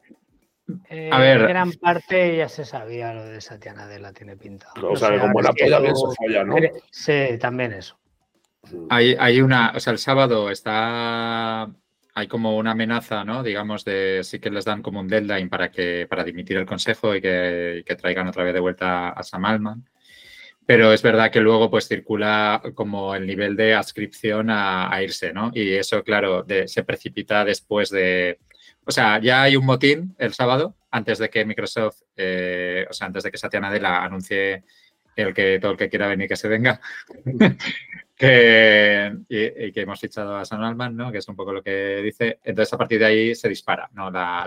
A ver, gran parte ya se sabía lo de Satya Nadella, tiene pinta. O sea, que con buena polla bien se falla, ¿no? Sí, también eso. Hay una, o sea, el sábado hay como una amenaza, ¿no? Digamos, sí que les dan como un deadline para dimitir el consejo y que traigan otra vez de vuelta a Sam Altman. Pero es verdad que luego pues circula como el nivel de adscripción a irse, ¿no? Y eso, claro, se precipita después de... O sea, ya hay un motín el sábado antes de que Microsoft, o sea, antes de que Satya Nadella anuncie todo el que quiera venir que se venga, y que hemos fichado a Sam Altman, ¿no? Que es un poco lo que dice. Entonces, a partir de ahí se dispara, ¿no? La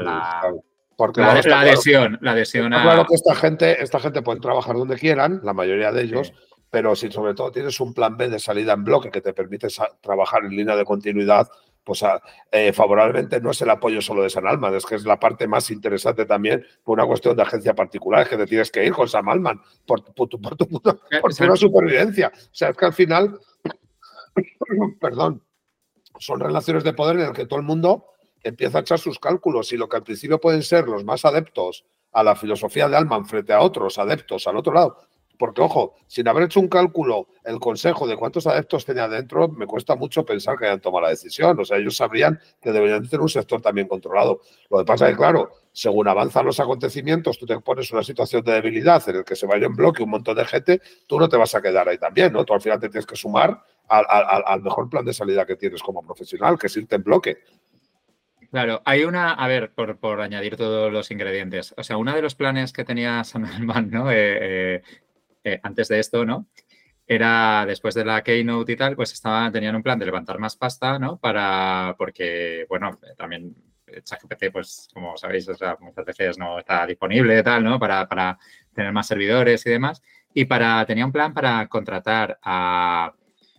adhesión a... Claro que esta gente puede trabajar donde quieran, la mayoría de ellos, pero si sobre todo tienes un plan B de salida en bloque que te permite trabajar en línea de continuidad, pues favorablemente no es el apoyo solo de Sam Altman, es que es la parte más interesante también por una cuestión de agencia particular, es que te tienes que ir con Sam Altman por tu supervivencia. O sea, es que al final, perdón, son relaciones de poder en las que todo el mundo empieza a echar sus cálculos y lo que al principio pueden ser los más adeptos a la filosofía de Altman frente a otros adeptos al otro lado. Porque, ojo, sin haber hecho un cálculo, el consejo de cuántos adeptos tenía dentro, me cuesta mucho pensar que hayan tomado la decisión. O sea, ellos sabrían que deberían tener un sector también controlado. Lo que pasa es que, claro, según avanzan los acontecimientos, tú te pones en una situación de debilidad en el que se vaya en bloque un montón de gente, tú no te vas a quedar ahí también, ¿no? Tú al final te tienes que sumar al mejor plan de salida que tienes como profesional, que es irte en bloque. Claro, hay una, a ver, por añadir todos los ingredientes. O sea, uno de los planes que tenía Sam Altman, ¿no? Antes de esto, ¿no? Era después de la Keynote y tal, pues tenían un plan de levantar más pasta, ¿no? Porque, bueno, también ChatGPT, pues como sabéis, o sea, muchas veces no está disponible y tal, ¿no? Para tener más servidores y demás. Y tenía un plan para contratar a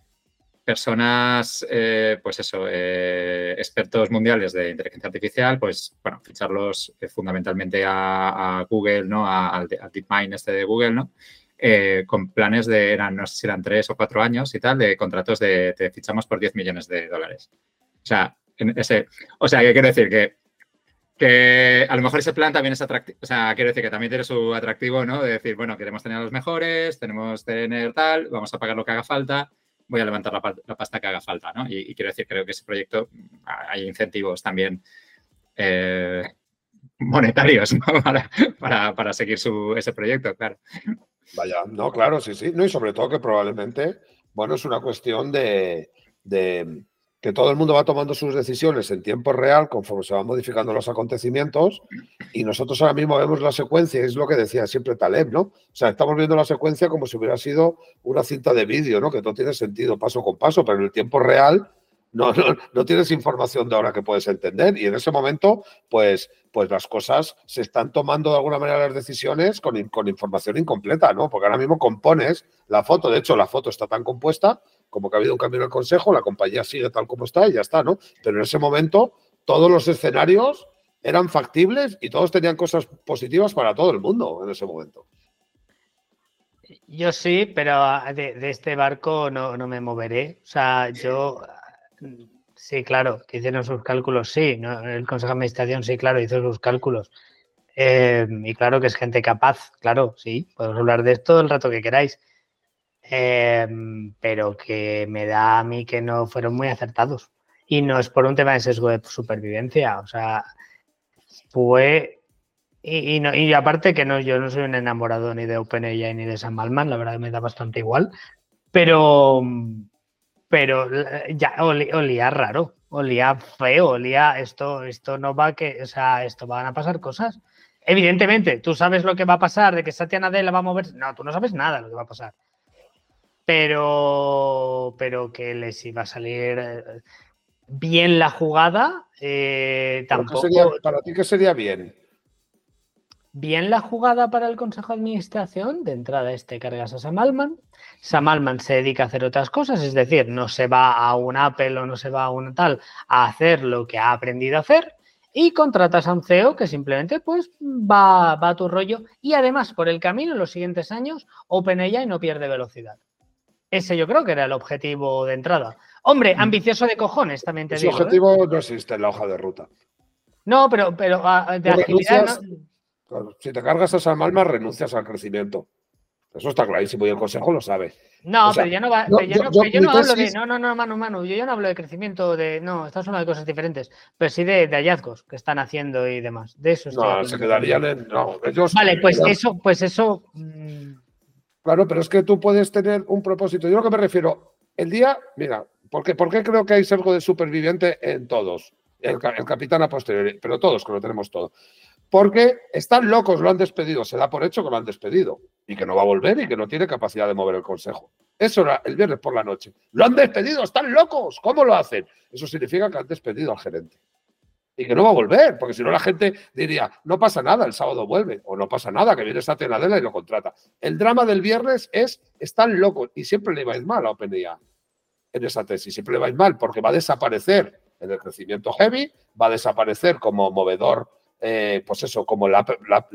personas, pues eso, expertos mundiales de inteligencia artificial, pues, bueno, ficharlos fundamentalmente a Google, ¿no? Al DeepMind de Google, ¿no? Con planes no sé si eran 3 o 4 años y tal, de contratos te fichamos por $10 millones. O sea, ¿qué quiero decir? Que a lo mejor ese plan también es atractivo, o sea, quiero decir que también tiene su atractivo, ¿no? De decir, bueno, queremos tener a los mejores, tenemos que tener tal, vamos a pagar lo que haga falta, voy a levantar la pasta que haga falta, ¿no? Y quiero decir, creo que ese proyecto hay incentivos también monetarios, ¿no? para seguir ese proyecto, claro. Vaya, no, claro, sí. No, y sobre todo que probablemente, bueno, es una cuestión de que todo el mundo va tomando sus decisiones en tiempo real conforme se van modificando los acontecimientos y nosotros ahora mismo vemos la secuencia, es lo que decía siempre Taleb, ¿no? O sea, estamos viendo la secuencia como si hubiera sido una cinta de vídeo, ¿no? Que no tiene sentido paso con paso, pero en el tiempo real no tienes información de ahora que puedes entender y en ese momento, pues las cosas se están tomando de alguna manera las decisiones con información incompleta, ¿no? Porque ahora mismo compones la foto, de hecho la foto está tan compuesta como que ha habido un cambio en el consejo, la compañía sigue tal como está y ya está, ¿no? Pero en ese momento todos los escenarios eran factibles y todos tenían cosas positivas para todo el mundo en ese momento. Yo sí, pero de este barco no me moveré. O sea, yo... Sí, claro, que hicieron sus cálculos, sí. ¿No? El Consejo de Administración, sí, claro, hizo sus cálculos. Y claro que es gente capaz, claro, sí. Podemos hablar de esto el rato que queráis. Pero que me da a mí que no fueron muy acertados. Y no es por un tema de sesgo de supervivencia. O sea, fue... Y aparte que yo no soy un enamorado ni de OpenAI ni de Sam Altman, la verdad que me da bastante igual. Pero ya olía raro, olía feo, olía esto no va o sea, esto van a pasar cosas. Evidentemente, tú sabes lo que va a pasar, de que Satya Nadella va a moverse. No, tú no sabes nada de lo que va a pasar. Pero que les iba a salir bien la jugada, tampoco. ¿Para ti qué sería bien? Bien la jugada para el Consejo de Administración, de entrada cargas a Sam Altman. Sam Altman se dedica a hacer otras cosas, es decir, no se va a un Apple o no se va a un tal a hacer lo que ha aprendido a hacer y contratas a un CEO que simplemente pues va a tu rollo y además por el camino en los siguientes años OpenAI no pierde velocidad. Ese yo creo que era el objetivo de entrada. Hombre, ambicioso de cojones, también te digo. Ese objetivo no existe en la hoja de ruta. No, pero de agilidad... Si te cargas a Sam Altman, renuncias al crecimiento. Eso está clarísimo y el Consejo lo sabe. No, o sea, pero ya no va. Yo no hablo de. No, Manu. Yo ya no hablo de crecimiento de. No, estamos hablando de cosas diferentes. Pero sí de hallazgos que están haciendo y demás. De eso. No, se quedarían en. No, ellos. Vale, pues eso. Claro, pero es que tú puedes tener un propósito. Yo a lo que me refiero, el día, mira, ¿por qué creo que hay sesgo de superviviente en todos? El capitán a posteriori, pero todos, que lo tenemos todo. Porque están locos, lo han despedido, se da por hecho que lo han despedido y que no va a volver y que no tiene capacidad de mover el consejo. Eso era el viernes por la noche. Lo han despedido, están locos, ¿cómo lo hacen? Eso significa que han despedido al gerente. Y que no va a volver, porque si no la gente diría, no pasa nada, el sábado vuelve, o no pasa nada, que viene Satya Nadella y lo contrata. El drama del viernes es, están locos, y siempre le va a ir mal a OpenAI en esa tesis, siempre le va a ir mal, porque va a desaparecer en el crecimiento heavy, va a desaparecer como movedor, pues eso, como la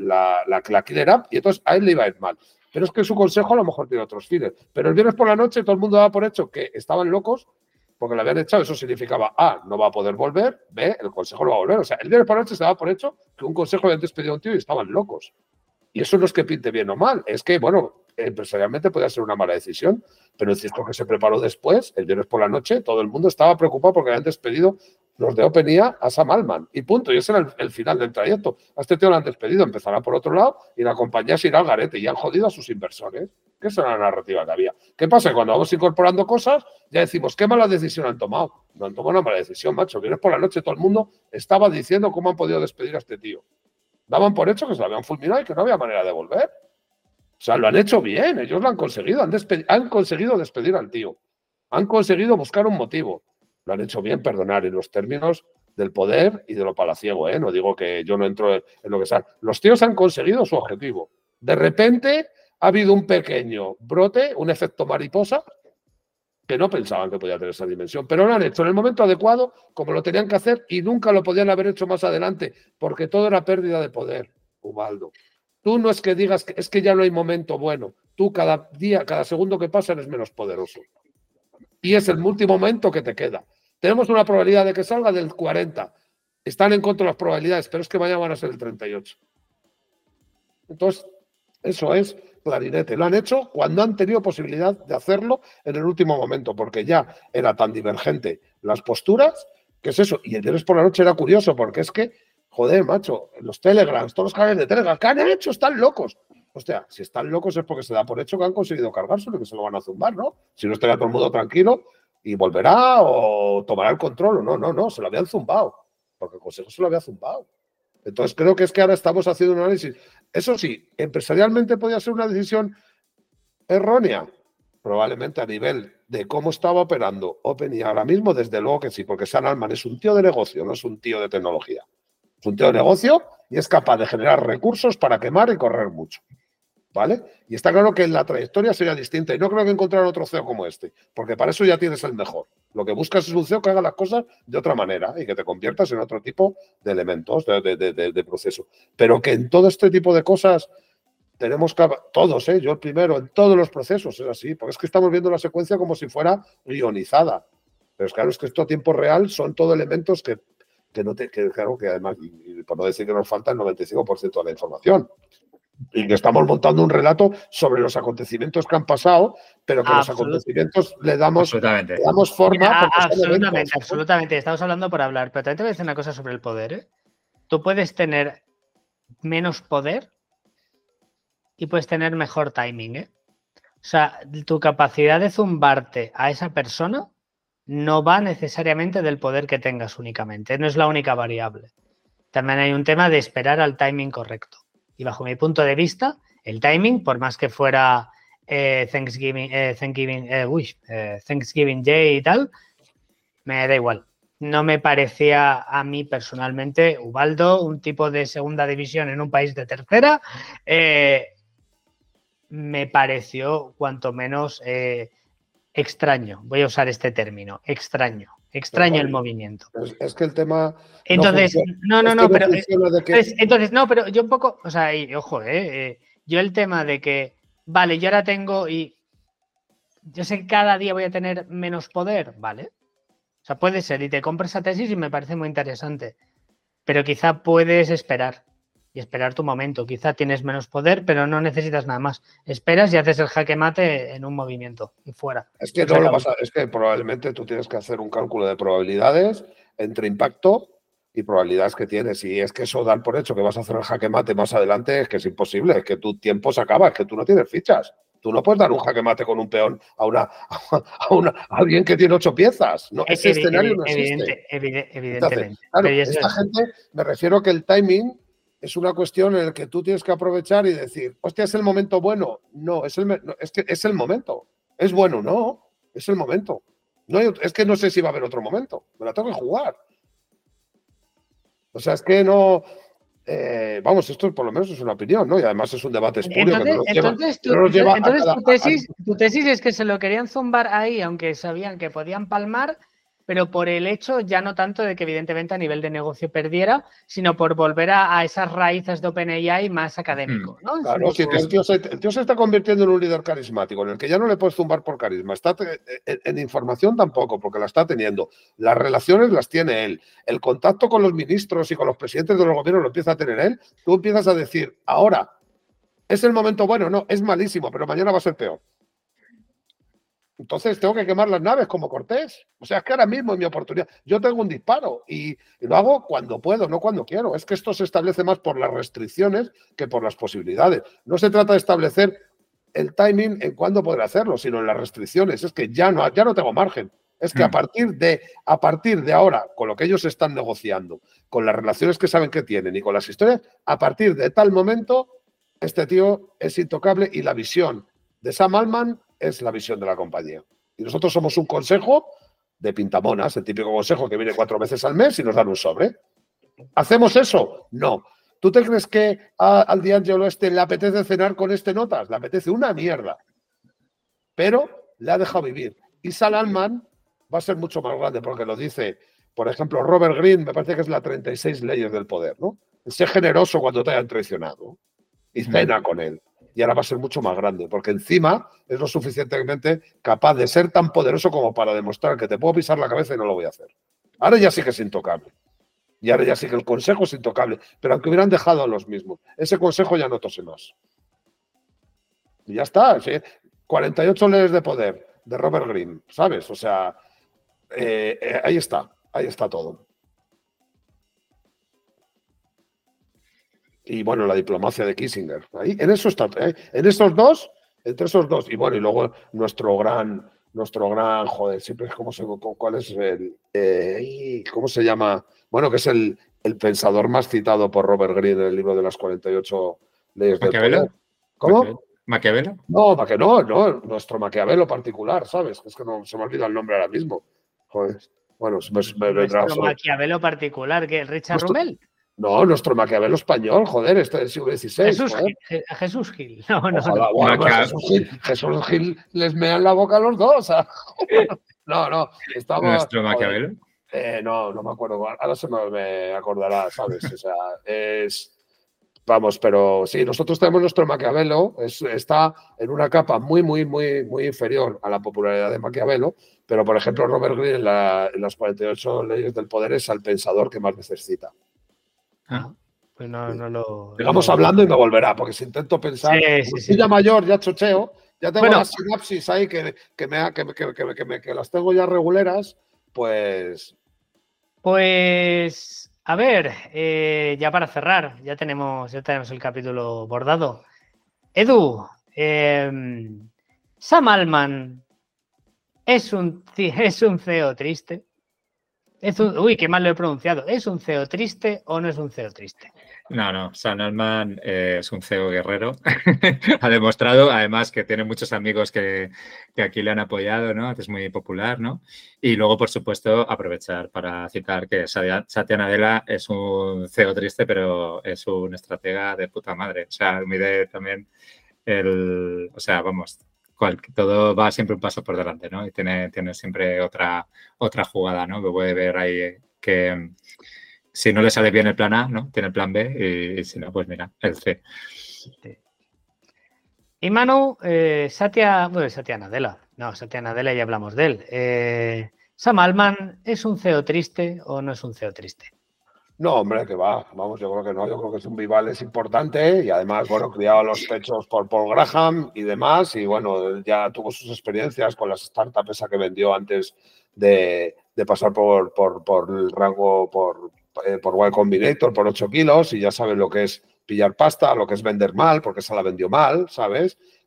killer app, y entonces a él le iba a ir mal. Pero es que su consejo a lo mejor tiene otros fines. Pero el viernes por la noche todo el mundo daba por hecho que estaban locos, porque le habían echado, eso significaba A, no va a poder volver, B, el consejo no va a volver. O sea, el viernes por la noche se daba por hecho que un consejo habían despedido a un tío y estaban locos. Y eso no es que pinte bien o mal, es que, bueno, empresarialmente podía ser una mala decisión, pero el cierto que se preparó después, el viernes por la noche, todo el mundo estaba preocupado porque habían despedido los de OpenAI a Sam Altman. Y punto, y ese era el final del trayecto. A este tío lo han despedido, empezará por otro lado y la compañía se irá al garete y han jodido a sus inversores. Que esa era la narrativa que había. ¿Qué pasa? Cuando vamos incorporando cosas, ya decimos, ¿qué mala decisión han tomado? No han tomado una mala decisión, macho. Viernes por la noche todo el mundo estaba diciendo cómo han podido despedir a este tío. Daban por hecho que se lo habían fulminado y que no había manera de volver. O sea, lo han hecho bien, ellos lo han conseguido. Han conseguido despedir al tío. Han conseguido buscar un motivo. Lo han hecho bien, perdonar, en los términos del poder y de lo palaciego, ¿eh? No digo que yo no entro en lo que sea. Los tíos han conseguido su objetivo. De repente ha habido un pequeño brote, un efecto mariposa, que no pensaban que podía tener esa dimensión, pero lo han hecho en el momento adecuado, como lo tenían que hacer, y nunca lo podían haber hecho más adelante, porque todo era pérdida de poder, Ubaldo. Tú no es que digas que es que ya no hay momento bueno. Tú cada día, cada segundo que pasa eres menos poderoso. Y es el último momento que te queda. Tenemos una probabilidad de que salga del 40. Están en contra de las probabilidades, pero es que mañana van a ser el 38. Entonces, eso es clarinete. Lo han hecho cuando han tenido posibilidad de hacerlo en el último momento, porque ya era tan divergente las posturas, que es eso. Y el viernes por la noche era curioso, porque es que, joder, macho, los Telegrams, todos los canales de Telegram, ¿qué han hecho? Están locos. Hostia, si están locos es porque se da por hecho que han conseguido cargárselo y que se lo van a zumbar, ¿no? Si no estaría todo el mundo tranquilo y volverá o tomará el control. No, se lo habían zumbado, porque el consejo se lo había zumbado. Entonces creo que es que ahora estamos haciendo un análisis. Eso sí, empresarialmente podía ser una decisión errónea, probablemente a nivel de cómo estaba operando OpenAI ahora mismo, desde luego que sí, porque Sam Altman es un tío de negocio, no es un tío de tecnología. Es un tío de negocio y es capaz de generar recursos para quemar y correr mucho. ¿Vale? Y está claro que la trayectoria sería distinta y no creo que encontrar otro CEO como este, porque para eso ya tienes el mejor. Lo que buscas es un CEO que haga las cosas de otra manera y que te conviertas en otro tipo de elementos de proceso. Pero que en todo este tipo de cosas tenemos que, todos, yo el primero, en todos los procesos es así, porque es que estamos viendo la secuencia como si fuera guionizada. Pero es claro, es que esto a tiempo real son todo elementos que claro, que además, y por no decir que nos falta el 95% de la información. Y que estamos montando un relato sobre los acontecimientos que han pasado, pero que los acontecimientos le damos forma. Absolutamente. Estamos hablando por hablar, pero también te voy a decir una cosa sobre el poder, ¿eh? Tú puedes tener menos poder y puedes tener mejor timing, ¿eh? O sea, tu capacidad de zumbarte a esa persona no va necesariamente del poder que tengas únicamente, no es la única variable. También hay un tema de esperar al timing correcto. Y bajo mi punto de vista, el timing, por más que fuera Thanksgiving Day y tal, me da igual. No me parecía a mí personalmente, Ubaldo, un tipo de segunda división en un país de tercera, me pareció cuanto menos extraño. Voy a usar este término, extraño el movimiento. Es que el tema. Entonces, pero yo un poco, o sea, y, ojo, yo el tema de que, vale, yo ahora tengo y yo sé que cada día voy a tener menos poder, ¿vale? O sea, puede ser, y te compro esa tesis y me parece muy interesante, pero quizá puedes esperar y esperar tu momento. Quizá tienes menos poder, pero no necesitas nada más. Esperas y haces el jaque mate en un movimiento y fuera. Es que no lo pasa, es que probablemente tú tienes que hacer un cálculo de probabilidades entre impacto y probabilidades que tienes. Y es que eso dar por hecho que vas a hacer el jaque mate más adelante es que es imposible, es que tu tiempo se acaba, es que tú no tienes fichas. Tú no puedes dar un jaque mate con un peón a alguien que tiene 8 piezas. No, ese escenario no existe. Evidentemente. Entonces, claro, esta gente, me refiero que el timing es una cuestión en la que tú tienes que aprovechar y decir, hostia, ¿es el momento bueno? No, es que es el momento. ¿Es bueno? No, es el momento. No es que no sé si va a haber otro momento. Me la tengo que jugar. O sea, es que no... vamos, esto por lo menos es una opinión, ¿no? Y además es un debate espurio entonces, tu tesis es que se lo querían zumbar ahí, aunque sabían que podían palmar, pero por el hecho ya no tanto de que evidentemente a nivel de negocio perdiera, sino por volver a esas raíces de OpenAI más académico, ¿no? Claro, si el tío se está convirtiendo en un líder carismático, en el que ya no le puedes zumbar por carisma. Está en información tampoco, porque la está teniendo. Las relaciones las tiene él. El contacto con los ministros y con los presidentes de los gobiernos lo empieza a tener él. Tú empiezas a decir, ahora, ¿es el momento bueno? No, es malísimo, pero mañana va a ser peor. Entonces tengo que quemar las naves como Cortés. O sea, es que ahora mismo es mi oportunidad. Yo tengo un disparo y lo hago cuando puedo, no cuando quiero. Es que esto se establece más por las restricciones que por las posibilidades. No se trata de establecer el timing en cuándo poder hacerlo, sino en las restricciones. Es que ya no tengo margen. Es que a partir de ahora, con lo que ellos están negociando, con las relaciones que saben que tienen y con las historias, a partir de tal momento, este tío es intocable y la visión de Sam Altman es la visión de la compañía. Y nosotros somos un consejo de pintamonas, el típico consejo que viene 4 veces al mes y nos dan un sobre. ¿Hacemos eso? No. ¿Tú te crees que al D'Angelo le apetece cenar con notas? Le apetece una mierda. Pero le ha dejado vivir. Y Sam Altman va a ser mucho más grande porque lo dice, por ejemplo, Robert Greene, me parece que es la 36 leyes del poder, ¿no? Sé generoso cuando te hayan traicionado y cena con él. Y ahora va a ser mucho más grande, porque encima es lo suficientemente capaz de ser tan poderoso como para demostrar que te puedo pisar la cabeza y no lo voy a hacer. Ahora ya sí que es intocable. Y ahora ya sí que el consejo es intocable. Pero aunque hubieran dejado a los mismos, ese consejo ya no tose más. Y ya está. ¿Sí? 48 leyes de poder de Robert Greene, ¿sabes? O sea, ahí está todo. Y bueno, la diplomacia de Kissinger. Ahí, en eso está. Entre esos dos. Y bueno, y luego nuestro gran, joder, siempre es ¿cuál es ¿cómo se llama? Bueno, que es el pensador más citado por Robert Greene en el libro de las 48 leyes del poder. ¿Cómo? ¿Maquiavelo? No, no, nuestro Maquiavelo particular, ¿sabes? Es que no se me olvida el nombre ahora mismo. Joder. Bueno, nuestro Maquiavelo particular, ¿qué? ¿Richard Rummel? No, nuestro Maquiavelo español, joder, este del siglo XVI. Jesús Gil. No. Jesús Gil les mean la boca a los dos. No. ¿Nuestro Maquiavelo? No me acuerdo. Ahora se me acordará, ¿sabes? O sea, vamos, pero sí, nosotros tenemos nuestro Maquiavelo, está en una capa muy, muy, muy, muy inferior a la popularidad de Maquiavelo, pero, por ejemplo, Robert Greene en las 48 leyes del poder es el pensador que más veces cita. Pues no lo... Sigamos hablando y me volverá, porque si intento pensar, sí. Ya mayor, ya chocheo, ya tengo las sinapsis ahí que las tengo ya reguleras, pues... Pues, a ver, ya para cerrar, ya tenemos el capítulo bordado. Edu, Sam Altman es un CEO triste. Uy, qué mal lo he pronunciado. ¿Es un CEO triste o no es un CEO triste? No. Sam Altman es un CEO guerrero. Ha demostrado, además, que tiene muchos amigos que aquí le han apoyado, ¿no? Es muy popular, ¿no? Y luego, por supuesto, aprovechar para citar que Satya Nadella es un CEO triste, pero es un estratega de puta madre. O sea, mide también todo va siempre un paso por delante, ¿no? Y tiene siempre otra jugada, ¿no? Que puede ver ahí que si no le sale bien el plan A, ¿no? Tiene el plan B y si no, pues mira, el C. Sí. Y Manu, Satya Nadella. No, Satya Nadella ya hablamos de él. Sam Altman, ¿es un CEO triste o no es un CEO triste? No, hombre, que va. Vamos, yo creo que no. Yo creo que es un Vivales importante y además, bueno, criado a los pechos por Paul Graham y demás. Y bueno, ya tuvo sus experiencias con las startups esa que vendió antes de pasar por el rango, por Y Combinator, por 8 kilos y ya sabe lo que es pillar pasta, lo que es vender mal, porque esa la vendió mal, ¿sabes?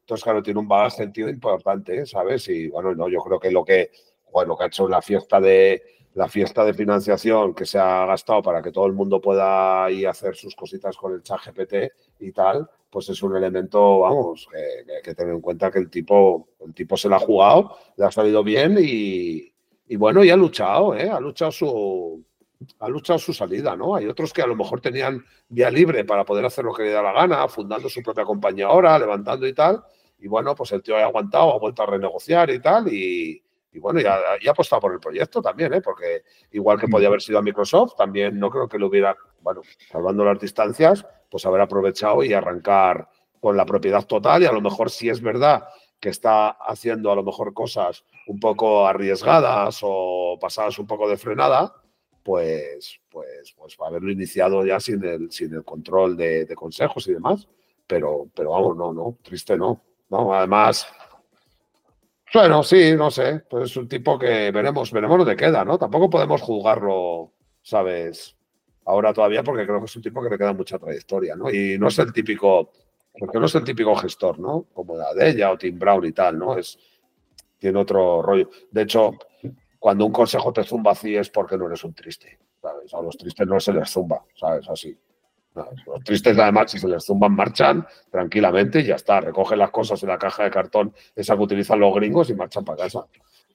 Entonces, claro, tiene un bagaje el tío importante, ¿sabes? Y bueno, no, yo creo que lo que ha hecho la fiesta de financiación que se ha gastado para que todo el mundo pueda ir a hacer sus cositas con el ChatGPT y tal, pues es un elemento, vamos, que hay que tener en cuenta que el tipo se la ha jugado, le ha salido bien y bueno, y ha luchado, ¿eh? Ha luchado su salida, ¿no? Hay otros que a lo mejor tenían vía libre para poder hacer lo que le da la gana, fundando su propia compañía ahora, levantando y tal, y bueno, pues el tío ha aguantado, ha vuelto a renegociar y tal, y bueno, ya ha apostado por el proyecto también, ¿eh? Porque igual que podía haber sido a Microsoft, también no creo que lo hubiera, bueno, salvando las distancias, pues haber aprovechado y arrancar con la propiedad total y a lo mejor si es verdad que está haciendo a lo mejor cosas un poco arriesgadas o pasadas un poco de frenada, pues haberlo iniciado ya sin el control de consejos y demás. Pero vamos, no, triste no. No, además... Bueno, sí, no sé, pues es un tipo que veremos dónde queda, ¿no? Tampoco podemos juzgarlo, ¿sabes? Ahora todavía porque creo que es un tipo que le queda mucha trayectoria, ¿no? Y no es el típico, porque no es el típico gestor, ¿no? Como la de ella o Tim Brown y tal, ¿no? Tiene otro rollo. De hecho, cuando un consejo te zumba así es porque no eres un triste, ¿sabes? A los tristes no se les zumba, ¿sabes? Así. Los tristes, además, si se les zumban, marchan tranquilamente y ya está. Recogen las cosas en la caja de cartón, esa que utilizan los gringos, y marchan para casa.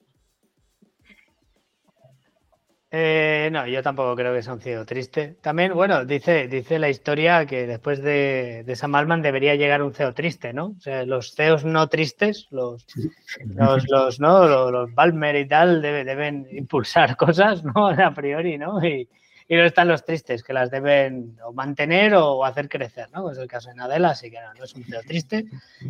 No, yo tampoco creo que sea un CEO triste. También, bueno, dice la historia que después de Sam Altman debería llegar un CEO triste, ¿no? O sea, los CEOs no tristes, los Ballmer y tal, deben impulsar cosas, ¿no? A priori, ¿no? Y luego están los tristes, que las deben o mantener o hacer crecer, ¿no? Es el caso de Nadella, así que no es un CEO triste.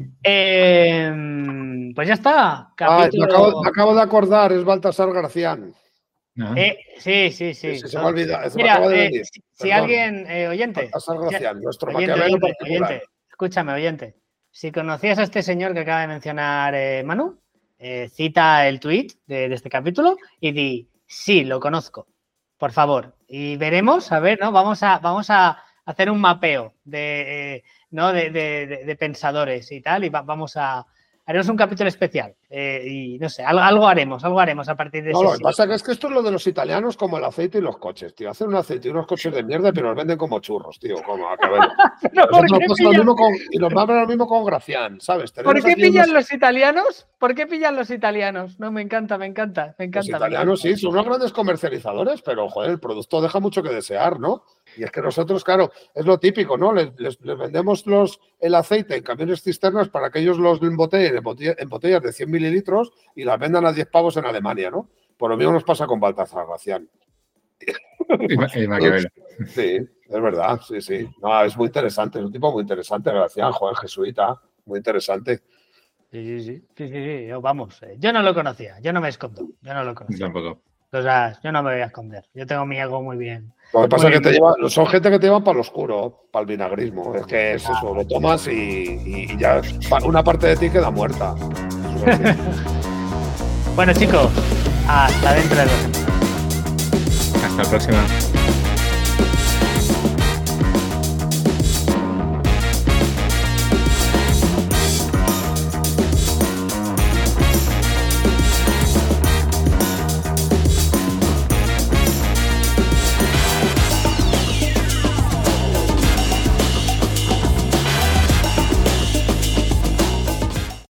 Pues ya está. Capítulo... me acabo de acordar, es Baltasar Gracián. Sí. Se me olvida. Mira, si alguien, oyente, Baltasar Gracián, nuestro oyente, escúchame, oyente. Si conocías a este señor que acaba de mencionar Manu, cita el tweet de este capítulo y di, sí, lo conozco. Por favor, y veremos, a ver, ¿no? Vamos a hacer un mapeo de pensadores y tal, y haremos un capítulo especial y no sé, algo haremos a partir de eso. No, lo que pasa es que esto es lo de los italianos como el aceite y los coches, tío. Hacen un aceite y unos coches de mierda, pero los venden como churros, tío. Como a y nos va lo mismo con Gracián, ¿sabes? ¿Por qué pillan los italianos? ¿Por qué pillan los italianos? No, me encanta. Los italianos sí, son unos grandes comercializadores, pero, joder, el producto deja mucho que desear, ¿no? Y es que nosotros, claro, es lo típico, ¿no? Les vendemos el aceite en camiones cisternas para que ellos los embotellen en botellas de 100 mililitros y las vendan a 10 pavos en Alemania, ¿no? Por lo mismo nos pasa con Baltasar Gracián. Y Maquiavelo. Sí, es verdad, sí. No, es muy interesante, es un tipo muy interesante, Gracián, joder, jesuita, muy interesante. Sí, vamos, yo no lo conocía, yo no me escondo, yo no lo conocía. Tampoco. O sea, yo no me voy a esconder, yo tengo mi ego muy bien. Lo que pasa es que son gente que te llevan para lo oscuro, para el vinagrismo. Es que es eso, lo tomas y ya una parte de ti queda muerta. Bueno, chicos, hasta dentro de 2 semanas. Hasta la próxima.